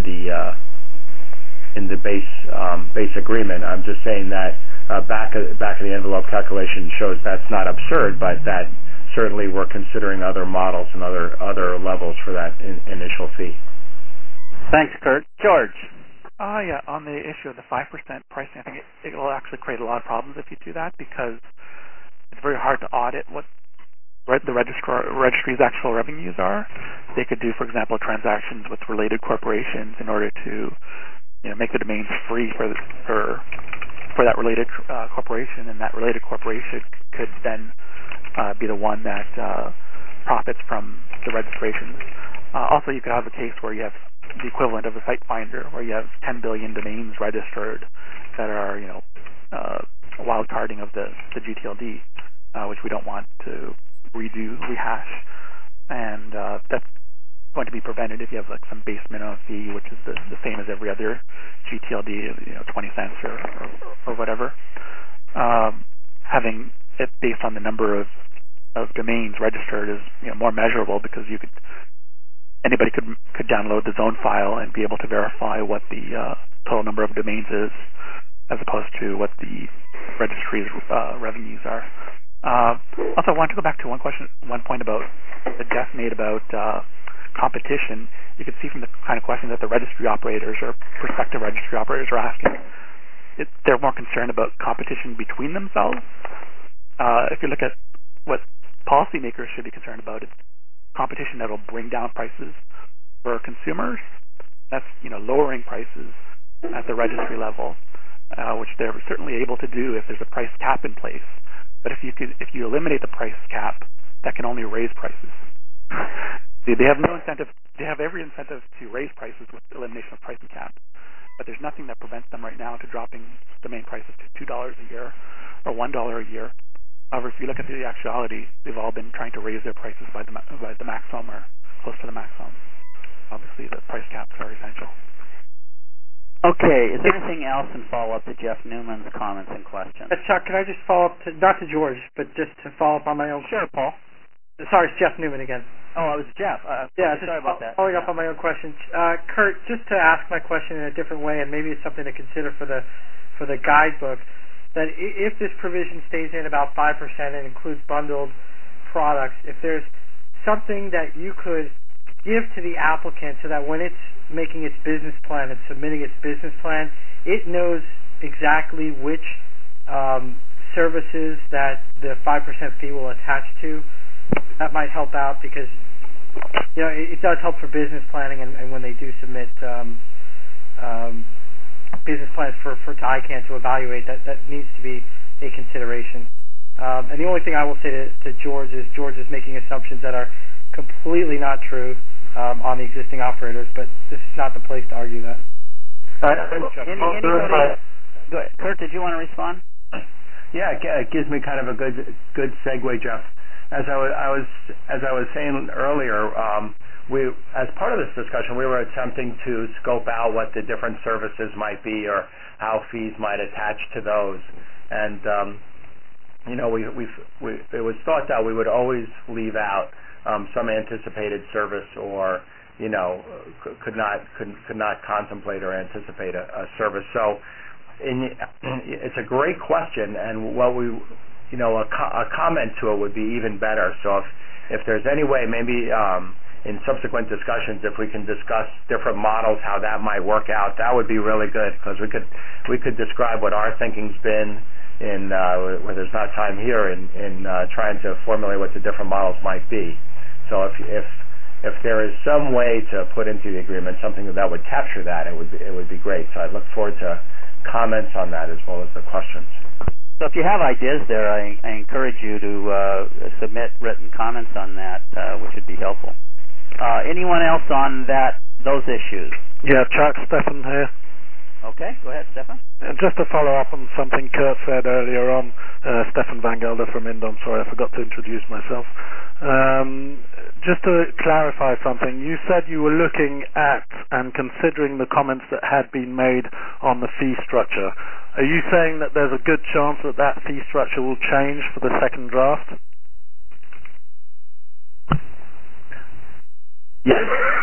the base agreement. I'm just saying that back of the envelope calculation shows that's not absurd, but that certainly we're considering other models and other levels for that initial fee. Thanks, Kurt. George. Yeah, on the issue of the 5% pricing, I think it will actually create a lot of problems if you do that, because it's very hard to audit what the registry's actual revenues are. They could do, for example, transactions with related corporations in order to make the domains free for that related corporation, and that related corporation could then be the one that profits from the registrations. Also, you could have a case where you have the equivalent of a site finder, where you have 10 billion domains registered that are, wildcarding of the GTLD, which we don't want to rehash. And that's going to be prevented if you have some base minimum fee, which is the same as every other GTLD, 20 cents or whatever. Having it based on the number of domains registered is more measurable, because anybody could download the zone file and be able to verify what the total number of domains is, as opposed to what the registry's revenues are. Also, I want to go back to one point about that Jeff made about competition. You can see from the kind of question that the registry operators or prospective registry operators are asking, they're more concerned about competition between themselves. If you look at what policymakers should be concerned about, it's competition that will bring down prices for consumers. That's lowering prices at the registry level, which they're certainly able to do if there's a price cap in place. But if you eliminate the price cap, that can only raise prices. They have no incentive. They have every incentive to raise prices with the elimination of pricing cap, but there's nothing that prevents them right now to dropping domain prices to $2 a year or $1 a year. However, if you look at the actuality, they've all been trying to raise their prices by the maximum or close to the maximum. Obviously, the price caps are essential. Okay, is there anything else in follow-up to Jeff Newman's comments and questions? Chuck, can I just follow up, not to George, but just to follow up on my own... Sure, Paul. Sorry, it's Jeff Newman again. Oh, it was Jeff. Sorry about that. Following up on my own questions. Kurt, just to ask my question in a different way, and maybe it's something to consider for the guidebook, that if this provision stays in about 5% and includes bundled products, if there's something that you could give to the applicant so that when it's making its business plan and submitting its business plan, it knows exactly which services that the 5% fee will attach to, that might help out because it does help for business planning and when they do submit business plans for to ICANN to evaluate, that needs to be a consideration. And the only thing I will say to George is making assumptions that are completely not true on the existing operators, but this is not the place to argue that. Anybody? Go ahead. Kurt, did you want to respond? Yeah, it gives me kind of a good segue, Jeff. As I was saying earlier, we, as part of this discussion, we were attempting to scope out what the different services might be or how fees might attach to those. And it was thought that we would always leave out some anticipated service or could not contemplate or anticipate a service. So it's a great question, and what we a comment to it would be even better. So if there's any way, maybe in subsequent discussions, if we can discuss different models, how that might work out, that would be really good, because we could describe what our thinking's been in where there's not time here in trying to formulate what the different models might be. So if there is some way to put into the agreement something that would capture that, it would be great. So I look forward to comments on that as well as the questions. So if you have ideas there, I encourage you to submit written comments on that, which would be helpful. Anyone else on those issues? Yeah, Chuck, Stefan here. Okay, go ahead, Stefan. And just to follow up on something Kurt said earlier on, Stefan Van Gelder from Indom. Sorry, I forgot to introduce myself. Just to clarify something, you said you were looking at and considering the comments that had been made on the fee structure. Are you saying that there's a good chance that fee structure will change for the second draft? Yes.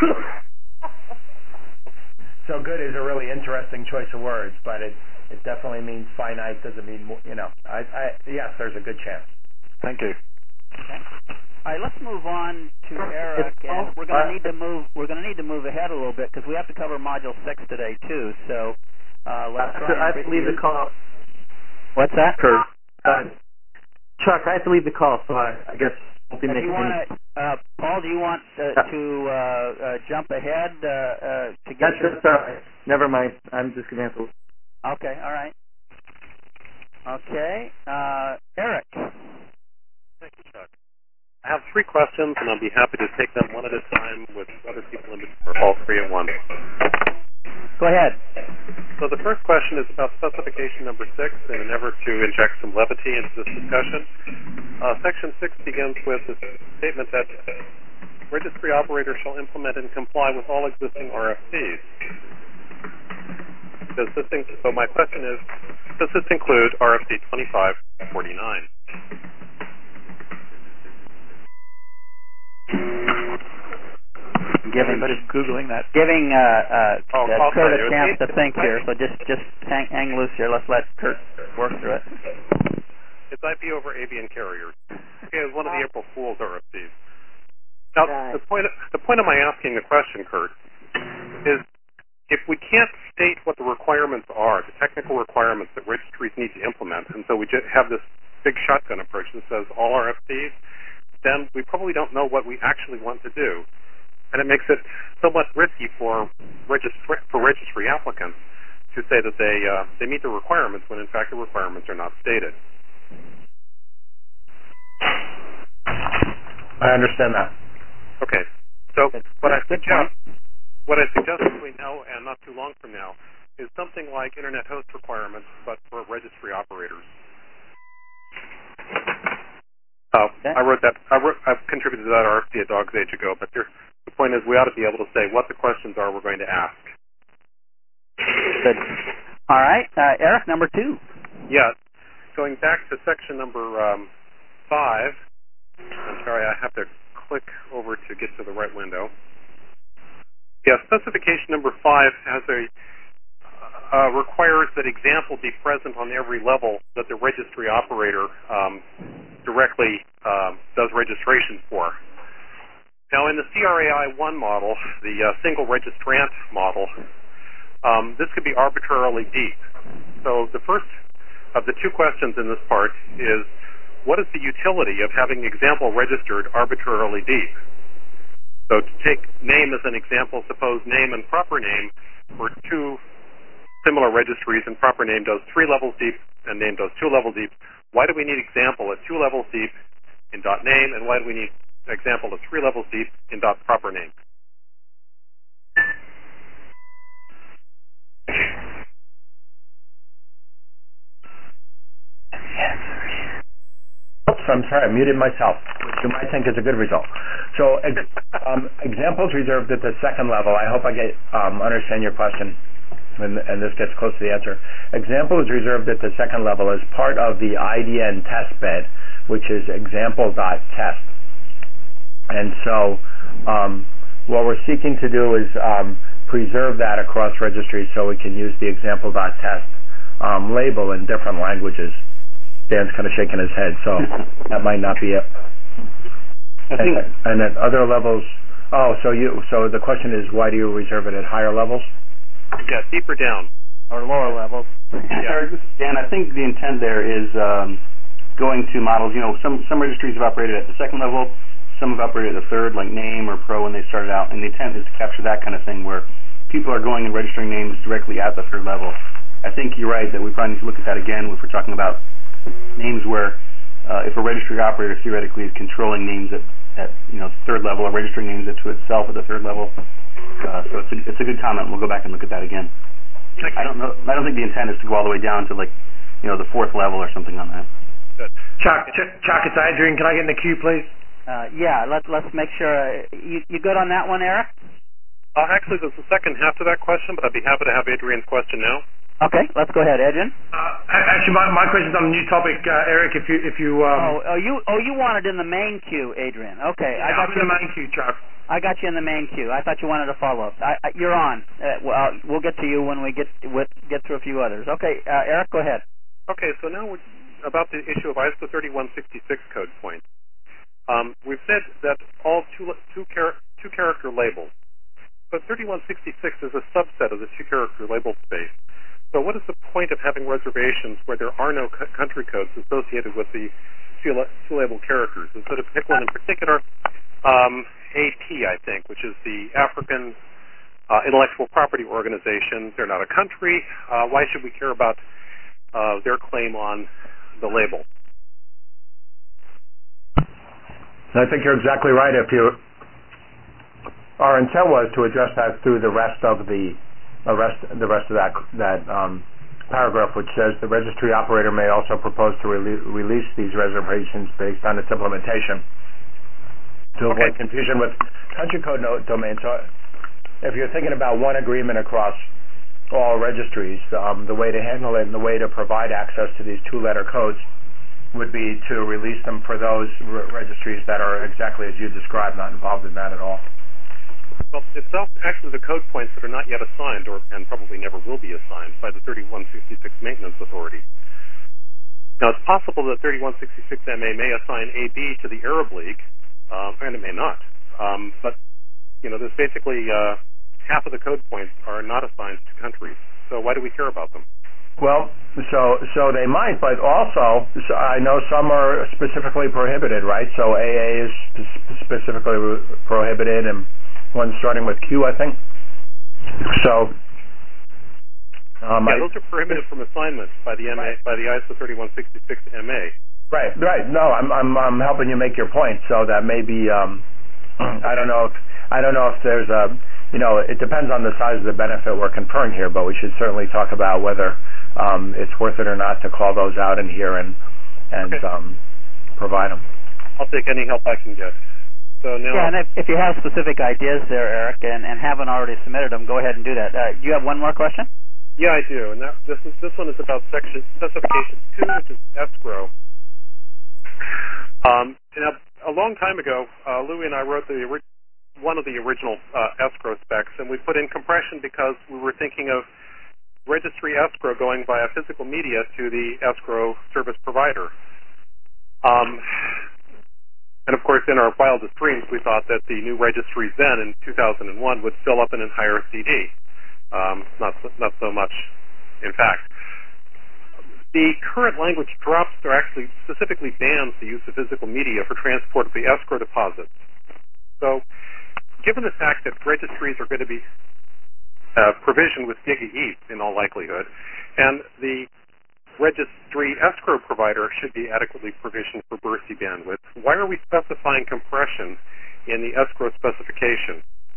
So good is a really interesting choice of words, but it definitely means finite. Doesn't mean more, yes, there's a good chance. Thank you. Okay. All right, let's move on to Eric, and we're going to need to move. We're going to need to move ahead a little bit because we have to cover Module 6 today too. So let's try. I have to leave the call. What's that? Kurt. Chuck, I have to leave the call, so I guess won't be making any. Paul, do you want to jump ahead to get? That's all right. Never mind. I'm just going to answer. Okay. All right. Okay. Eric. Thank you, Chuck. I have 3 questions, and I'll be happy to take them one at a time with other people in between, or all 3 at once. Go ahead. So the first question is about specification number 6, in an effort to inject some levity into this discussion. Section 6 begins with the statement that registry operators shall implement and comply with all existing RFCs. So my question is, does this include RFC 2549? Everybody's Googling that. Giving Kurt a chance to think here, so just hang loose here. Let's let Kurt work through it. It's IP over ABN carriers. Okay, it's one of the April Fool's RFCs. Now, the point of my asking the question, Kurt, is if we can't state what the requirements are, the technical requirements that registries need to implement, and so we just have this big shotgun approach that says all RFCs, then we probably don't know what we actually want to do. And it makes it somewhat risky for registry applicants to say that they meet the requirements when in fact the requirements are not stated. I understand that. Okay. So what I suggest between now and not too long from now is something like Internet host requirements, but for registry operators. I've contributed to that RFC a dog's age ago, but the point is we ought to be able to say what the questions are we're going to ask. Good. All right. Eric, number 2. Yeah. Going back to section number 5. I'm sorry, I have to click over to get to the right window. Yeah, specification number 5 has requires that example be present on every level that the registry operator directly does registration for. Now, in the CRAI-1 model, the single registrant model, this could be arbitrarily deep. So the first of the two questions in this part is, what is the utility of having example registered arbitrarily deep? So to take name as an example, suppose name and proper name were two similar registries, and proper name does 3 levels deep and name does 2 levels deep. Why do we need example at 2 levels deep in .name, and why do we need example at 3 levels deep in .proper name? Oops, I'm sorry, I muted myself, which you might think is a good result. So examples reserved at the second level. I hope I understand your question, and this gets close to the answer. Example is reserved at the second level as part of the IDN test bed, which is example.test. And so what we're seeking to do is preserve that across registries so we can use the example.test label in different languages. Dan's kind of shaking his head, so that might not be it. And at other levels, so the question is, why do you reserve it at higher levels? Yeah, deeper down. Or lower levels. Eric, this is Dan. I think the intent there is going to models. You know, some registries have operated at the second level, some have operated at the third, like name or pro when they started out, and the intent is to capture that kind of thing where people are going and registering names directly at the third level. I think you're right that we probably need to look at that again if we're talking about names where if a registry operator theoretically is controlling names at third level or registering names to itself at the third level. So it's a good comment. We'll go back and look at that again. I don't think the intent is to go all the way down to the fourth level or something on that. Chuck, it's Adrian. Can I get in the queue, please? Yeah. Let's make sure. You good on that one, Eric? Actually, there's a second half to that question, but I'd be happy to have Adrian's question now. Okay, let's go ahead, Adrian. Actually, my question's on a new topic, Eric. If you you wanted in the main queue, Adrian. Okay, yeah, I got you in the main queue, Chuck. I got you in the main queue. I thought you wanted a follow-up. You're on. We'll get to you when we get through a few others. Okay, Eric, go ahead. Okay, so now we're about the issue of ISO 3166 code points. We've said that all two-character labels, but 3166 is a subset of the two-character label space. So what is the point of having reservations where there are no country codes associated with the two-label characters? Instead of pick one in particular, AP, I think, which is the African Intellectual Property Organization. They're not a country. Why should we care about their claim on the label? I think you're exactly right. Our intent was to address that through the rest of that paragraph, which says the registry operator may also propose to release these reservations based on its implementation to avoid confusion with country code domains. So if you're thinking about one agreement across all registries, the way to handle it and the way to provide access to these two-letter codes would be to release them for those registries that are exactly as you described, not involved in that at all. Well, it's actually the code points that are not yet assigned, and probably never will be assigned, by the 3166 Maintenance Authority. Now, it's possible that 3166MA may assign AB to the Arab League, and it may not. But, there's basically half of the code points are not assigned to countries. So why do we care about them? Well, so they might, but also I know some are specifically prohibited, right? So AA is specifically prohibited, and one starting with Q, I think. So, those are prohibited from assignment by the MA, by the ISO 3166 MA. Right. No, I'm helping you make your point. So that maybe I don't know if there's a it depends on the size of the benefit we're conferring here, but we should certainly talk about whether it's worth it or not to call those out in here and provide them. I'll take any help I can get. So now, and if you have specific ideas there, Eric, and haven't already submitted them, go ahead and do that. Do you have one more question? Yeah, I do, and this one is about section specification 2, which is escrow. Now, a long time ago, Louis and I wrote one of the original escrow specs, and we put in compression because we were thinking of registry escrow going via physical media to the escrow service provider. And of course, in our wildest dreams, we thought that the new registries then in 2001 would fill up an entire CD. Not so much, in fact. the current language drops or actually specifically bans the use of physical media for transport of the escrow deposits. So, given the fact that registries are going to be provisioned with GigaEats in all likelihood, and the registry escrow provider should be adequately provisioned for bursty bandwidth, why are we specifying compression in the escrow specification?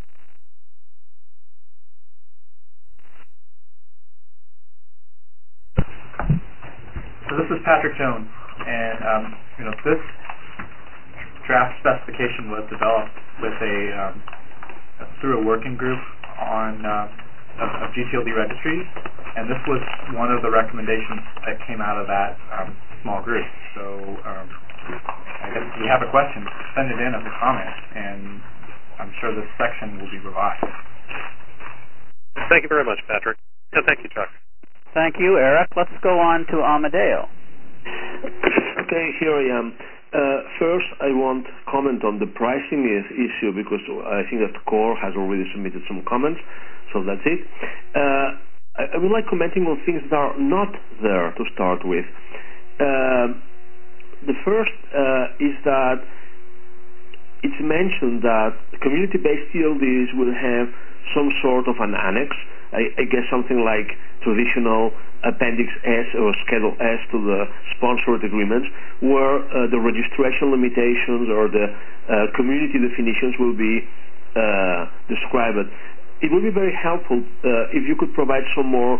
So this is Patrick Jones, and this draft specification was developed with through a working group on of GTLD registries, and this was one of the recommendations that came out of that small group. So I guess if you have a question, send it in as a comment, and I'm sure this section will be revised. Thank you very much, Patrick. And thank you, Chuck. Thank you, Eric. Let's go on to Amadeo. Okay, here I am. First, I want to comment on the pricing issue because I think that Core has already submitted some comments, so that's it. I would like commenting on things that are not there to start with. The first is that it's mentioned that community-based TLDs will have some sort of an annex, I guess something like traditional Appendix S or Schedule S to the sponsored agreements, where the registration limitations or the community definitions will be described. It would be very helpful if you could provide some more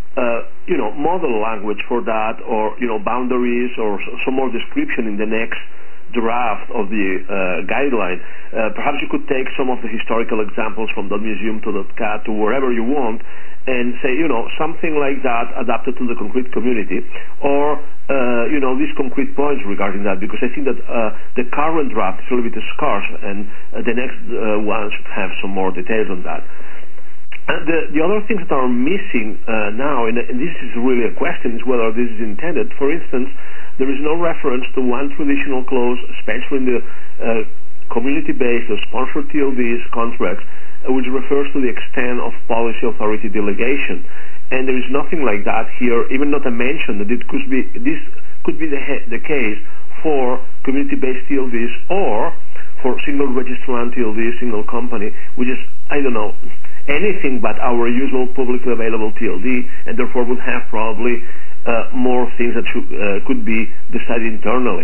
model language for that, or boundaries, or some more description in the next draft of the guideline. Perhaps you could take some of the historical examples from .museum to .cat to wherever you want and say, something like that adapted to the concrete community, or these concrete points regarding that, because I think that the current draft is a little bit scarce, and the next one should have some more details on that. The other things that are missing now, and this is really a question, is whether this is intended. For instance, there is no reference to one traditional clause, especially in the community-based or sponsored TLDs contracts, which refers to the extent of policy authority delegation. And there is nothing like that here, even not a mention that this could be the case for community-based TLDs or for single registrant TLD, single company, which is, anything but our usual publicly available TLD, and therefore would have probably more things that could be decided internally.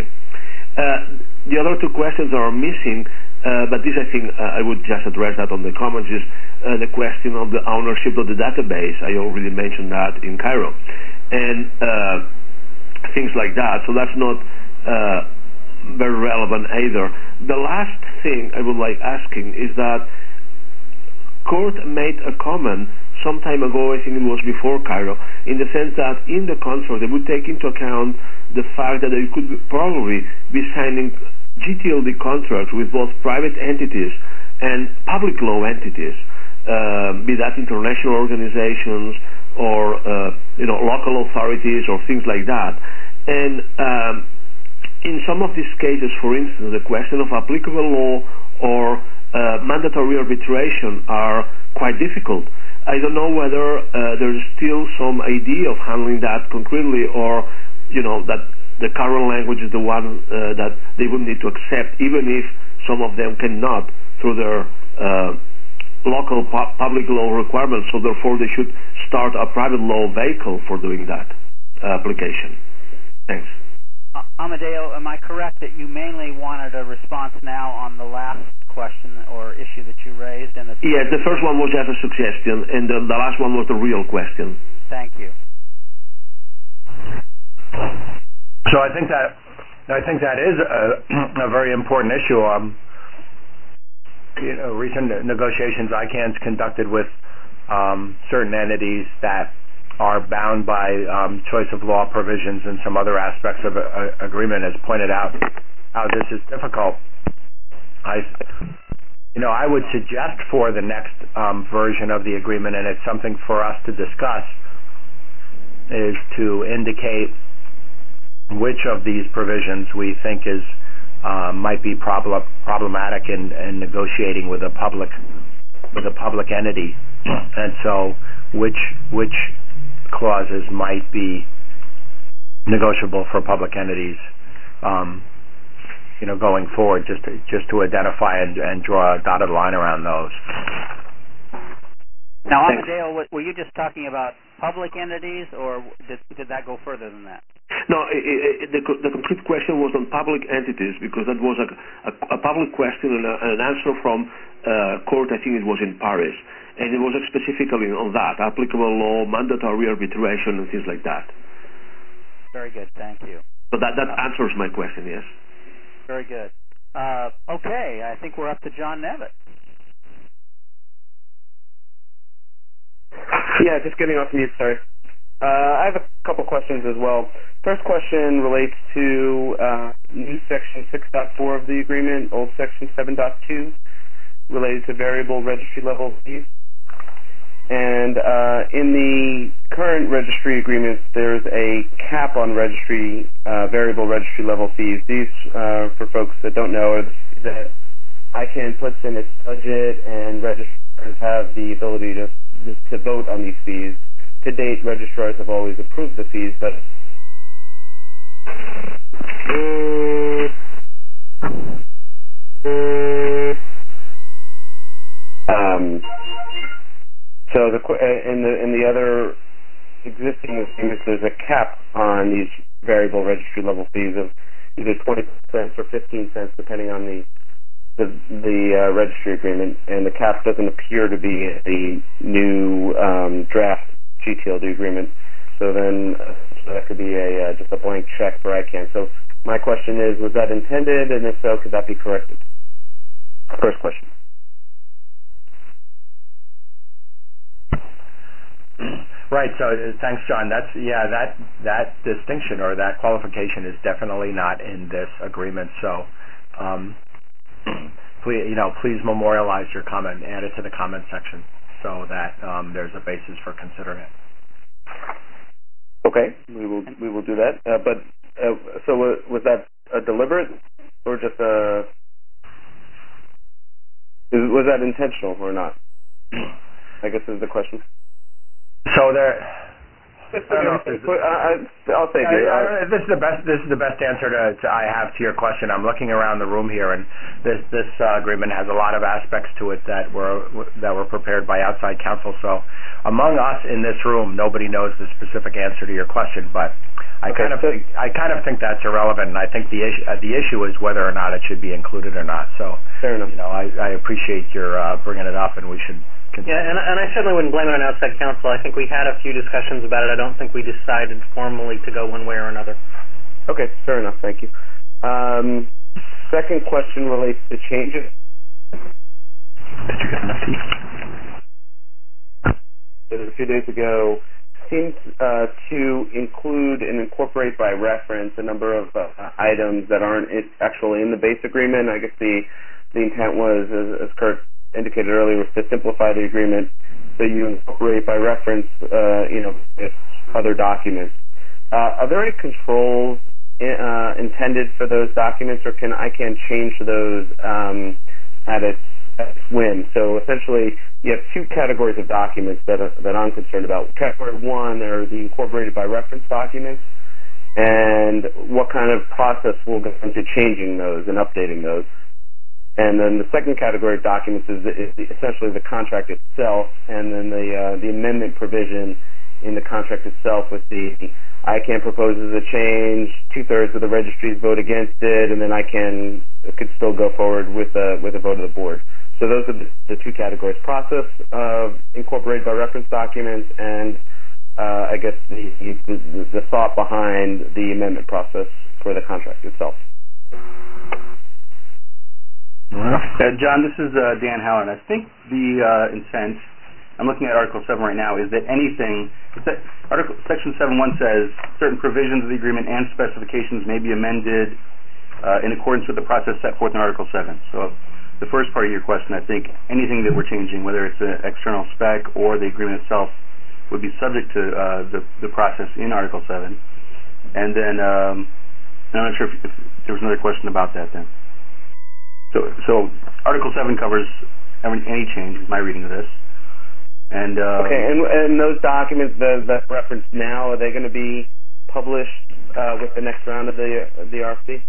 The other two questions that are missing, but this I think I would just address that on the comments, is the question of the ownership of the database. I already mentioned that in Cairo, and things like that. So that's not very relevant either. The last thing I would like asking is that Court made a comment some time ago, I think it was before Cairo, in the sense that in the contract they would take into account the fact that they could probably be signing GTLD contracts with both private entities and public law entities, be that international organizations or local authorities or things like that. And in some of these cases, for instance, the question of applicable law or mandatory arbitration are quite difficult. I don't know whether there's still some idea of handling that concretely, or that the current language is the one that they would need to accept, even if some of them cannot through their local public law requirements. So therefore, they should start a private law vehicle for doing that application. Thanks. Amadeo, am I correct that you mainly wanted a response now on the last question or issue that you raised? Yes, the first one was just a suggestion, and the last one was the real question. Thank you. So I think that is a very important issue. Recent negotiations ICANN's conducted with certain entities that are bound by choice of law provisions and some other aspects of agreement has pointed out how this is difficult. I would suggest for the next version of the agreement, and it's something for us to discuss, is to indicate which of these provisions we think might be problematic in negotiating with a public entity, and so which clauses might be negotiable for public entities, going forward, just to identify and draw a dotted line around those. Now, Amadeo, were you just talking about public entities, or did that go further than that? No, the complete question was on public entities, because that was a public question and an answer from court, I think it was in Paris. And it was specifically on that, applicable law, mandatory arbitration, and things like that. Very good, thank you. So that answers my question, yes. Very good. Okay, I think we're up to John Nevitt. Yeah, just getting off mute, sorry. I have a couple questions as well. First question relates to new section 6.4 of the agreement, old section 7.2, related to variable registry level fees. And in the current registry agreements, there's a cap on registry, variable registry level fees. These, for folks that don't know, are the fees that ICANN puts in its budget, and registrars have the ability to vote on these fees. To date, registrars have always approved the fees, but so in the other existing agreements, there's a cap on these variable registry level fees of either 20 cents or 15 cents, depending on the registry agreement, and the cap doesn't appear to be a new draft GTLD agreement. So then that could be just a blank check for ICANN. So my question is, was that intended, and if so, could that be corrected? First question. Right. So thanks, John. That distinction or that qualification is definitely not in this agreement. So please memorialize your comment, add it to the comment section, so that there's a basis for considering it. Okay, we will do that. So was that deliberate, or just was that intentional or not? I guess is the question. So there. I'll take it. This is the best answer I have to your question. I'm looking around the room here, and this agreement has a lot of aspects to it that were prepared by outside counsel. So among us in this room, nobody knows the specific answer to your question, but I kind of think that's irrelevant, and I think the issue is whether or not it should be included or not. So fair enough. I appreciate your bringing it up, and we should. Yeah, and I certainly wouldn't blame it on outside counsel. I think we had a few discussions about it. I don't think we decided formally to go one way or another. Okay, fair enough. Thank you. Second question relates to changes. Did you get enough tea? A few days ago, seemed to include and incorporate by reference a number of items that aren't actually in the base agreement. I guess the intent was, as Kurt indicated earlier, was to simplify the agreement so you incorporate by reference, other documents. Are there any controls intended for those documents, or can ICANN change those at its whim? So essentially, you have two categories of documents that I'm concerned about. Category one are the incorporated by reference documents, and what kind of process will go into changing those and updating those. And then the second category of documents is essentially the contract itself, and then the amendment provision in the contract itself with the ICANN proposes a change, 2/3 of the registries vote against it, and then ICANN could still go forward with a vote of the board. So those are the two categories: process of incorporated by reference documents, and I guess the thought behind the amendment process for the contract itself. John, this is Dan Howard. I think the intent, I'm looking at Article 7 right now, is that Section 7.1 says certain provisions of the agreement and specifications may be amended in accordance with the process set forth in Article 7. So the first part of your question, I think anything that we're changing, whether it's an external spec or the agreement itself, would be subject to the process in Article 7. And then I'm not sure if there was another question about that then. So Article 7 covers any change, is my reading of this. And okay, and those documents that reference now, are they going to be published with the next round of the RFP?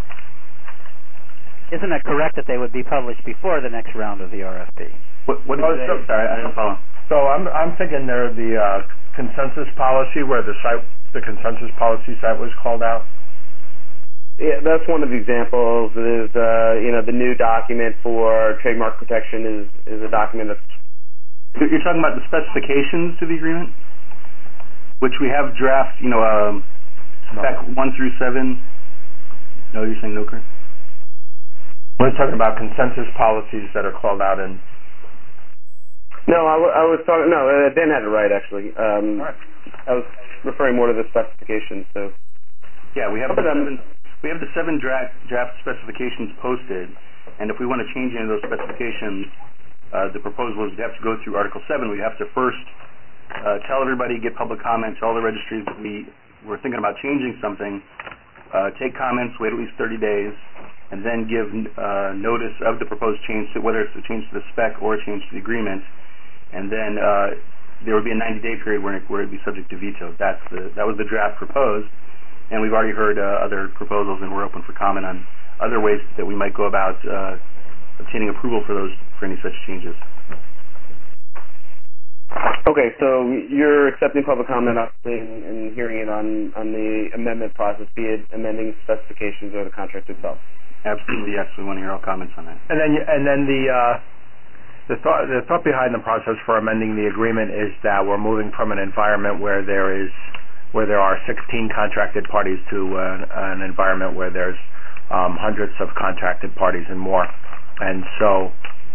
Isn't it correct that they would be published before the next round of the RFP? What did you say? Sorry, I didn't follow. So I'm thinking there the consensus policy where the consensus policy site was called out. Yeah, that's one of the examples. Is the new document for trademark protection is a document that's. You're talking about the specifications to the agreement, which we have draft. Spec 1 through 7. No, you're saying no, Kurt? We're talking about consensus policies that are called out in. No, I was talking. No, Dan had it right actually. Right. I was referring more to the specifications. So. Yeah, we have the 7 draft specifications posted, and if we want to change any of those specifications, the proposal is we have to go through Article 7. We have to first tell everybody, get public comments, all the registries that we were thinking about changing something, take comments, wait at least 30 days, and then give notice of the proposed change, whether it's a change to the spec or a change to the agreement, and then there would be a 90-day period where it would be subject to veto. That was the draft proposed, and we've already heard other proposals, and we're open for comment on other ways that we might go about obtaining approval for any such changes. Okay, so you're accepting public comment and hearing it on the amendment process, be it amending specifications or the contract itself. Absolutely, yes. We want to hear all comments on that. And then the thought behind the process for amending the agreement is that we're moving from an environment where there are 16 contracted parties to an environment where there's hundreds of contracted parties and more, and so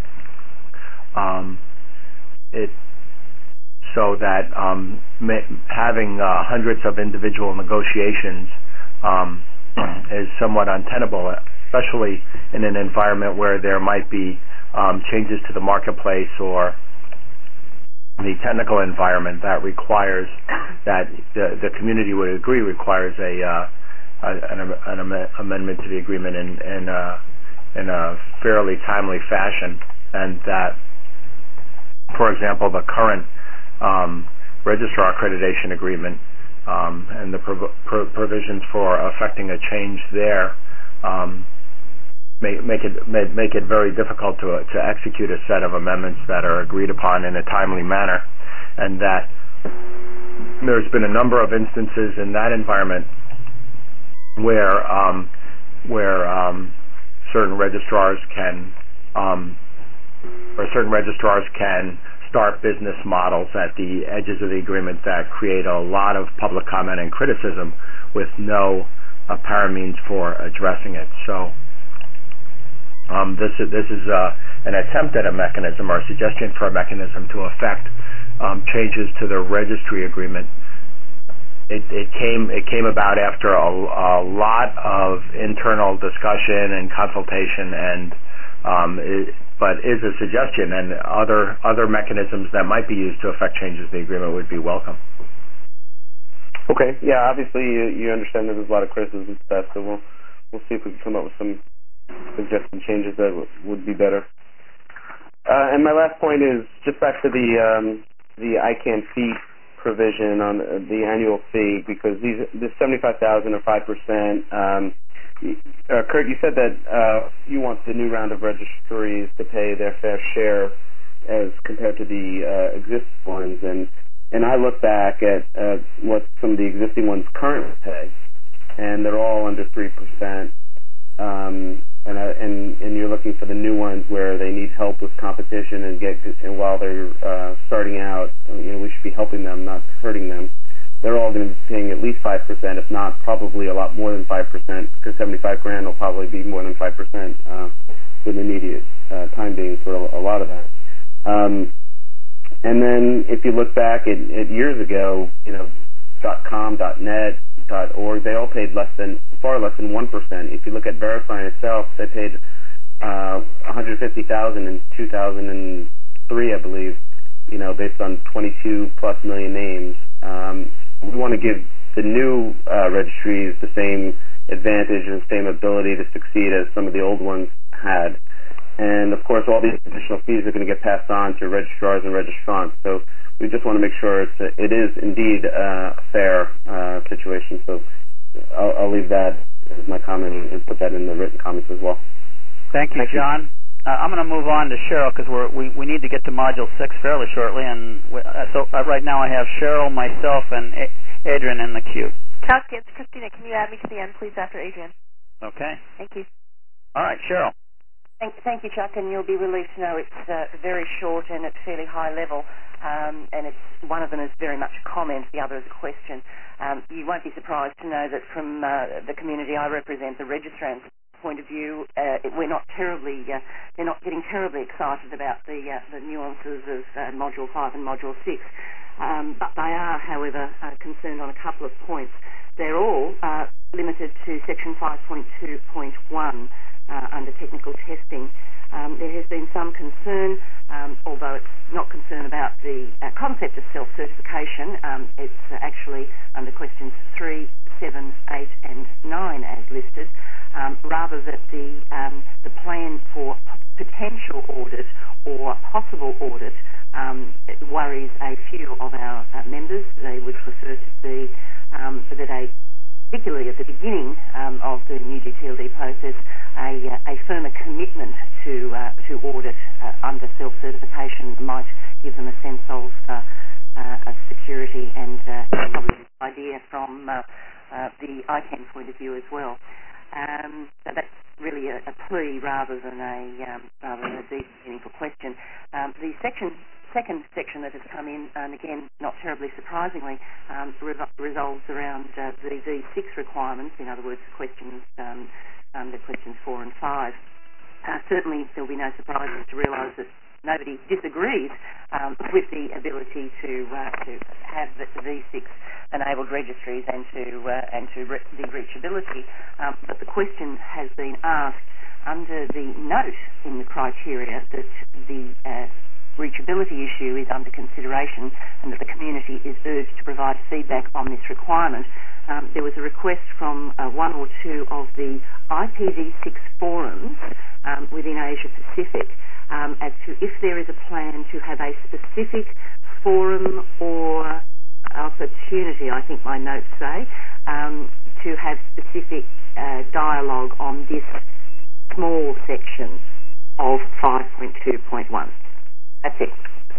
having hundreds of individual negotiations is somewhat untenable, especially in an environment where there might be changes to the marketplace or the technical environment that requires that the community would agree requires an amendment to the agreement in a fairly timely fashion, and that, for example, the current registrar accreditation agreement and the provisions for affecting a change there make it very difficult to execute a set of amendments that are agreed upon in a timely manner, and that there's been a number of instances in that environment where certain registrars can start business models at the edges of the agreement that create a lot of public comment and criticism with no apparent means for addressing it. So this is an attempt at a mechanism or a suggestion for a mechanism to affect changes to the registry agreement. It came about after a lot of internal discussion and consultation, but is a suggestion, and other mechanisms that might be used to affect changes to the agreement would be welcome. Okay, yeah, obviously you understand that there's a lot of criticism to that, so we'll see if we can come up with some suggested changes that would be better. And my last point is just back to the ICANN fee provision on the annual fee, because this $75,000 or 5%. Kurt, you said that you want the new round of registries to pay their fair share as compared to the existing ones, and I look back at what some of the existing ones currently pay, and they're all under 3%. And you're looking for the new ones where they need help with competition and while they're starting out, we should be helping them, not hurting them. They're all going to be paying at least 5%, if not probably a lot more than 5%, because $75,000 will probably be more than 5% with immediate time being for a lot of that. And then if you look back at years ago, .com, .net, .org, they all paid far less than 1%. If you look at Verisign itself, they paid $150,000 in 2003, I believe, based on 22+ million names. We want to give the new registries the same advantage and same ability to succeed as some of the old ones had. and of course all these additional fees are going to get passed on to registrars and registrants. So we just want to make sure it is indeed a fair situation. So I'll leave that as my comment and put that in the written comments as well. Thank you, John. I'm going to move on to Cheryl because we need to get to Module 6 fairly shortly. And so right now I have Cheryl, myself, and Adrian in the queue. Chuck, it's Christina. Can you add me to the end, please, after Adrian? Okay. Thank you. All right, Cheryl. Thank you, Chuck, and you'll be relieved to know it's very short and at fairly high level, and it's one of them is very much a comment, the other is a question. You won't be surprised to know that from the community I represent, the registrants' point of view, they're not getting terribly excited about the nuances of Module 5 and Module 6, but they are, however, concerned on a couple of points. They're all limited to Section 5.2.1 under technical testing. There has been some concern, although it's not concern about the concept of self-certification. It's actually under questions 3, 7, 8 and 9 as listed, rather that the plan for potential audit or possible audit worries a few of our members. They would prefer to see that particularly at the beginning of the new GTLD process, a firmer commitment to audit under self-certification might give them a sense of security and probably an idea from the ICANN point of view as well. So that's really a plea rather than a deep, meaningful question. The second section that has come in, and again, not terribly surprisingly, resolves around the V6 requirements, in other words, questions 4 and 5. Certainly, there will be no surprises to realise that nobody disagrees with the ability to have the V6 enabled registries and to the reachability, but the question has been asked under the note in the criteria that the reachability issue is under consideration and that the community is urged to provide feedback on this requirement. There was a request from one or two of the IPv6 forums within Asia Pacific as to if there is a plan to have a specific forum or opportunity, I think my notes say, to have specific dialogue on this small section of 5.2.1. That's it.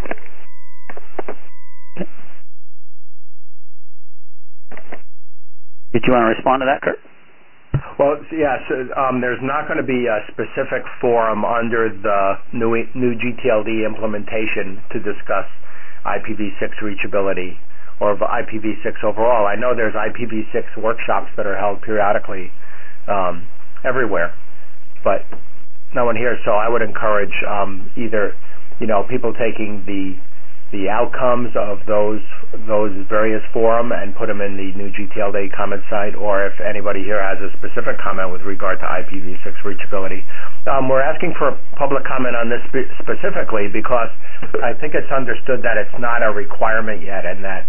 Did you want to respond to that, Kurt? Well, yes, there's not going to be a specific forum under the new GTLD implementation to discuss IPv6 reachability or IPv6 overall. I know there's IPv6 workshops that are held periodically everywhere, but no one here. So I would encourage either people taking the outcomes of those various forum and put them in the new GTLD comment site, or if anybody here has a specific comment with regard to IPv6 reachability. We're asking for public comment on this specifically because I think it's understood that it's not a requirement yet, and that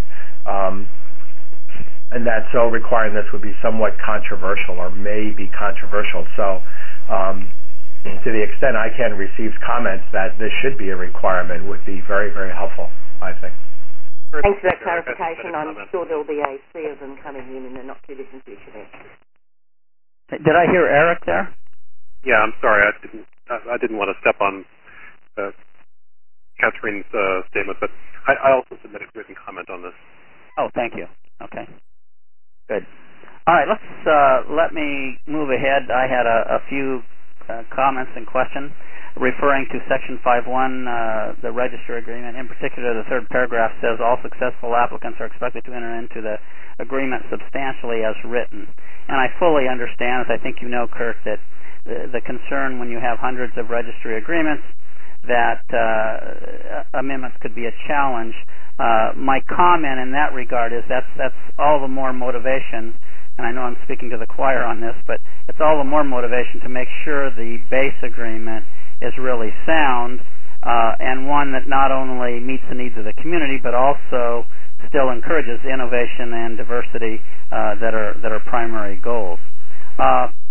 so requiring this would be somewhat controversial or may be controversial. So to the extent ICANN receives comments that this should be a requirement would be very, very helpful, I think. Thanks for that clarification. I'm sure there'll be a sea of them coming in the not-too-distant future there. Did I hear Eric there? Yeah, I'm sorry. I didn't want to step on Catherine's statement, but I also submitted a written comment on this. Oh, thank you. Okay. Good. All right, let me move ahead. I had a few comments and questions referring to Section 5.1, the register agreement. In particular, the third paragraph says all successful applicants are expected to enter into the agreement substantially as written. And I fully understand, as I think you know, Kurt, that the concern when you have hundreds of registry agreements that amendments could be a challenge. My comment in that regard is that's all the more motivation, and I know I'm speaking to the choir on this, but it's all the more motivation to make sure the base agreement is really sound and one that not only meets the needs of the community but also still encourages innovation and diversity that are primary goals.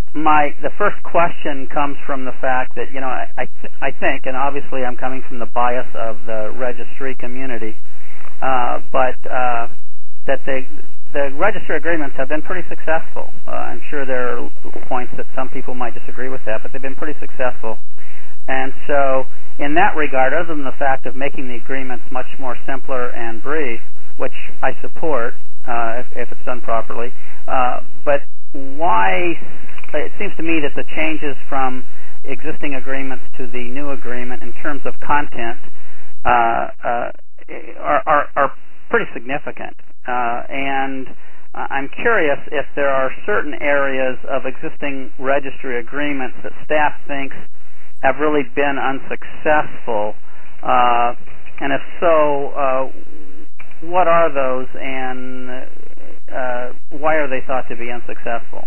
the first question comes from the fact that I think, and obviously I'm coming from the bias of the registry community, but that the registry agreements have been pretty successful. I'm sure there are points that some people might disagree with that, but they've been pretty successful. And so, in that regard, other than the fact of making the agreements much more simpler and brief, which I support if it's done properly, but why? It seems to me that the changes from existing agreements to the new agreement in terms of content are pretty significant. And I'm curious if there are certain areas of existing registry agreements that staff thinks have really been unsuccessful, and if so, what are those, and why are they thought to be unsuccessful?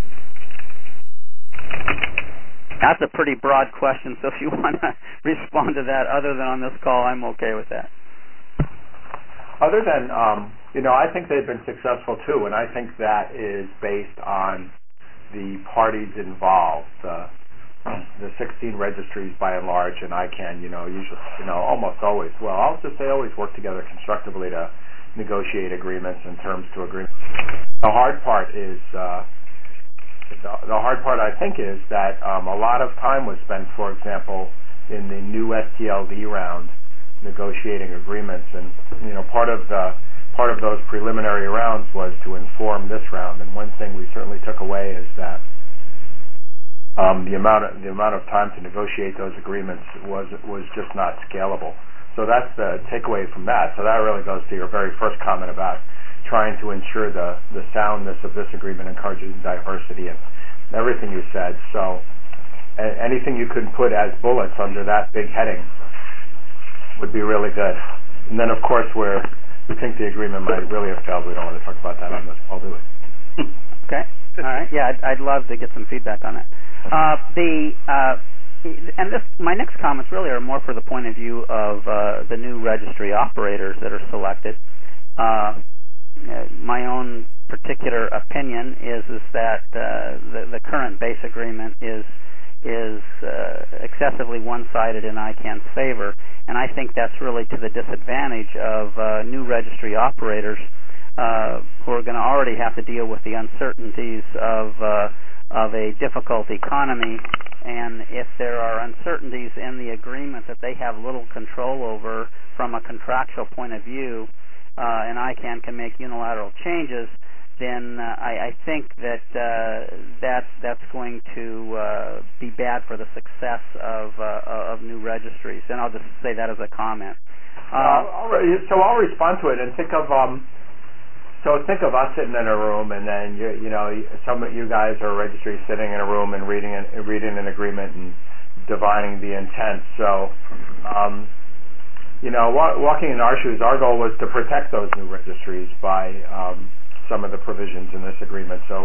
That's a pretty broad question, so if you want to respond to that other than on this call, I'm okay with that. Other than, I think they've been successful too, and I think that is based on the parties involved. The 16 registries by and large, and ICANN, usually, almost always, well, I'll just say always work together constructively to negotiate agreements and terms to agreements. The hard part I think, is that a lot of time was spent, for example, in the new STLD round, negotiating agreements, and part of those preliminary rounds was to inform this round. And one thing we certainly took away is that the amount of time to negotiate those agreements was just not scalable. So that's the takeaway from that. So that really goes to your very first comment about trying to ensure the soundness of this agreement, encouraging diversity and everything you said. So anything you could put as bullets under that big heading would be really good. And then, of course, where we think the agreement might really have failed, we don't want to talk about that on this call, do we? Okay. All right. Yeah, I'd love to get some feedback on that. My next comments really are more for the point of view of the new registry operators that are selected. My own particular opinion is that the current base agreement is excessively one-sided in ICANN's favor, and I think that's really to the disadvantage of new registry operators who are going to already have to deal with the uncertainties of a difficult economy, and if there are uncertainties in the agreement that they have little control over from a contractual point of view, and ICANN can make unilateral changes, then I think that that's going to be bad for the success of new registries. And I'll just say that as a comment. So I'll respond to it and think of us sitting in a room, and then some of you guys are registries sitting in a room and reading an agreement and divining the intent. So walking in our shoes, our goal was to protect those new registries by some of the provisions in this agreement. So,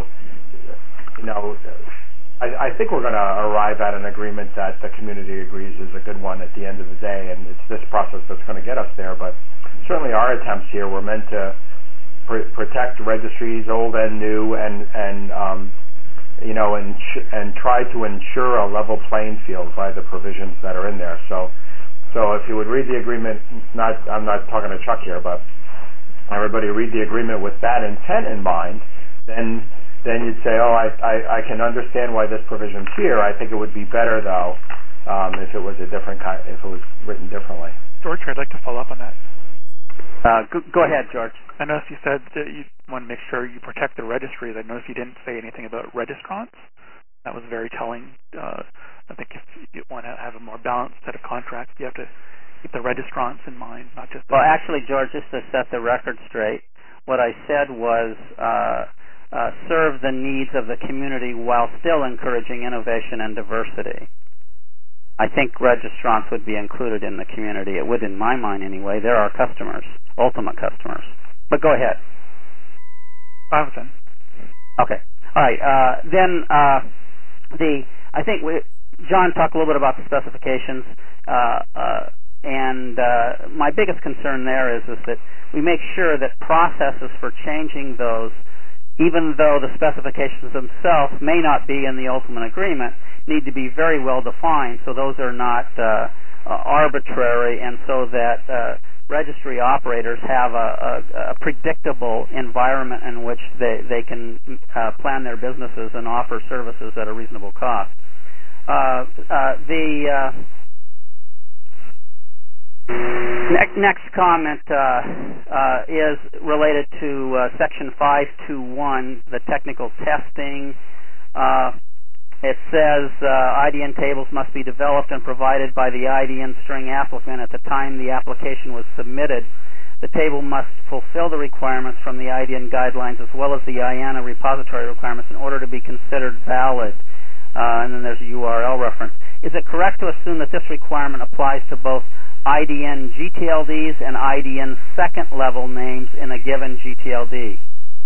I think we're going to arrive at an agreement that the community agrees is a good one at the end of the day, and it's this process that's going to get us there. But certainly our attempts here were meant to protect registries, old and new, and try to ensure a level playing field by the provisions that are in there. So if you would read the agreement, I'm not talking to Chuck here, but everybody read the agreement with that intent in mind, then you'd say, I can understand why this provision's here. I think it would be better though if it was if it was written differently. George, I'd like to follow up on that. Go ahead, George. I noticed you said that you want to make sure you protect the registries. I noticed you didn't say anything about registrants. That was very telling. I think if you want to have a more balanced set of contracts, you have to keep the registrants in mind, not just... Well, actually, George, just to set the record straight, what I said was serve the needs of the community while still encouraging innovation and diversity. I think registrants would be included in the community. It would, in my mind anyway. They're our customers, ultimate customers. But go ahead. Jonathan. Okay. All right. I think John talked a little bit about the specifications, and my biggest concern there is that we make sure that processes for changing those even though the specifications themselves may not be in the ultimate agreement, need to be very well defined, so those are not arbitrary, and so that registry operators have a predictable environment in which they can plan their businesses and offer services at a reasonable cost. The next comment is related to Section 521, the technical testing. It says IDN tables must be developed and provided by the IDN string applicant at the time the application was submitted. The table must fulfill the requirements from the IDN guidelines as well as the IANA repository requirements in order to be considered valid. And then there's a URL reference. Is it correct to assume that this requirement applies to both IDN GTLDs and IDN second level names in a given GTLD?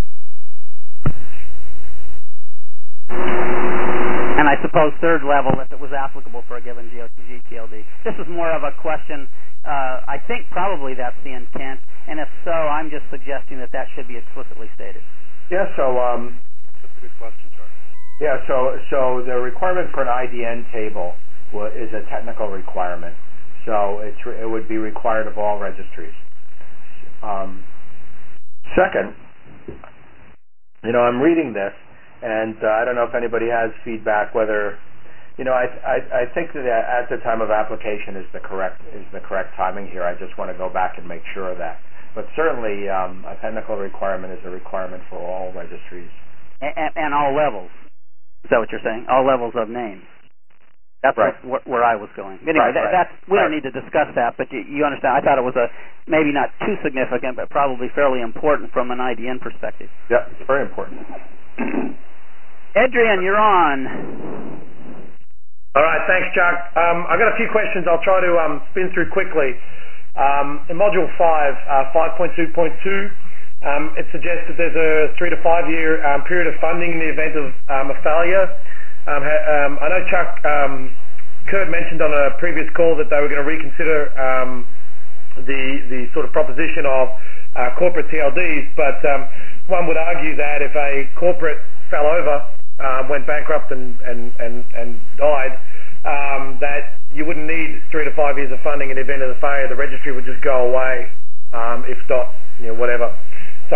And I suppose third level if it was applicable for a given GTLD. This is more of a question, I think probably that's the intent, and if so, I'm just suggesting that should be explicitly stated. Yeah, so that's a good question, Chuck. Yeah, so the requirement for an IDN table is a technical requirement. So it would be required of all registries. Second, I'm reading this, and I don't know if anybody has feedback whether, I think that at the time of application is the correct timing here. I just want to go back and make sure of that. But certainly, a technical requirement is a requirement for all registries. And all levels. Is that what you're saying? All levels of names. That's right. Where I was going. Anyway, we don't need to discuss that, but you understand. I thought it was maybe not too significant, but probably fairly important from an IDN perspective. Yeah, it's very important. Adrian, you're on. All right, thanks, Chuck. I've got a few questions I'll try to spin through quickly. In Module 5, 5.2.2, it suggests that there's a 3 to 5 year period of funding in the event of a failure. I know Chuck, Kurt mentioned on a previous call that they were going to reconsider the sort of proposition of corporate TLDs, but one would argue that if a corporate fell over, went bankrupt and died, that you wouldn't need 3 to 5 years of funding in the event of the failure. The registry would just go away, if not, whatever. So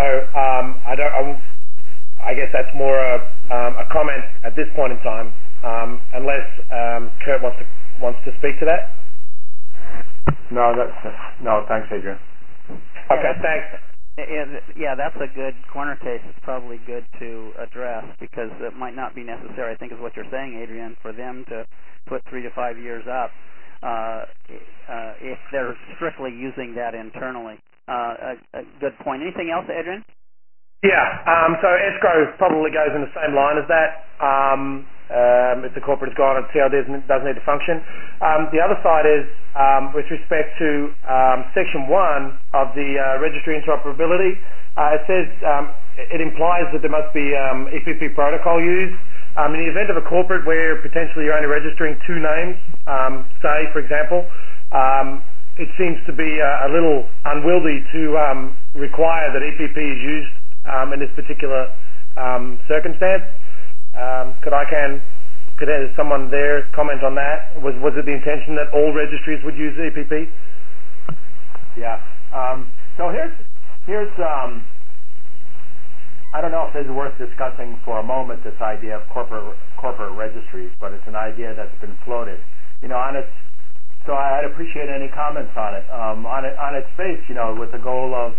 I guess that's more a comment at this point in time, unless Kurt wants to speak to that. No, thanks, Adrian. Okay, thanks. Yeah, that's a good corner case. It's probably good to address because it might not be necessary, I think is what you're saying, Adrian, for them to put 3 to 5 years up if they're strictly using that internally. A good point. Anything else, Adrian? Yeah, so escrow probably goes in the same line as that. If the corporate is gone and TLD doesn't need to function. The other side is with respect to Section 1 of the registry interoperability. It says it implies that there must be EPP protocol used. In the event of a corporate where potentially you're only registering 2 names, say, for example, it seems to be a little unwieldy to require that EPP is used in this particular circumstance. Could someone there comment on that? Was it the intention that all registries would use EPP? Yeah. So here's I don't know if it's worth discussing for a moment this idea of corporate registries, but it's an idea that's been floated. So I'd appreciate any comments on it. On its face, with the goal of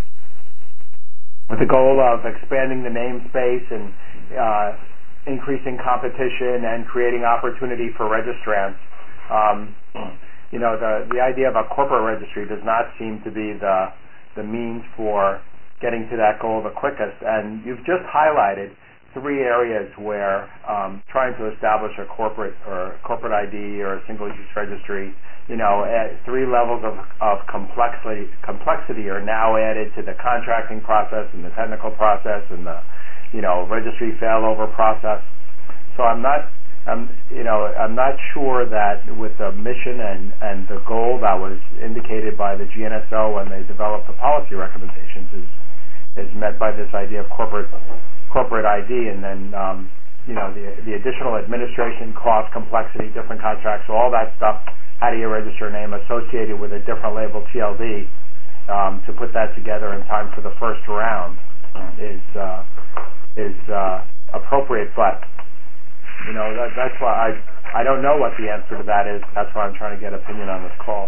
expanding the namespace and increasing competition and creating opportunity for registrants. The idea of a corporate registry does not seem to be the means for getting to that goal the quickest. And you've just highlighted 3 areas where trying to establish a corporate ID or a single-use registry, at 3 levels of complexity are now added to the contracting process and the technical process and the registry failover process. So I'm not sure that with the mission and the goal that was indicated by the GNSO when they developed the policy recommendations is met by this idea of corporate corporate ID, and then the additional administration cost, complexity, different contracts, so all that stuff. How do you register a name associated with a different label TLD? To put that together in time for the first round is appropriate, but that's why I don't know what the answer to that is. That's why I'm trying to get opinion on this call.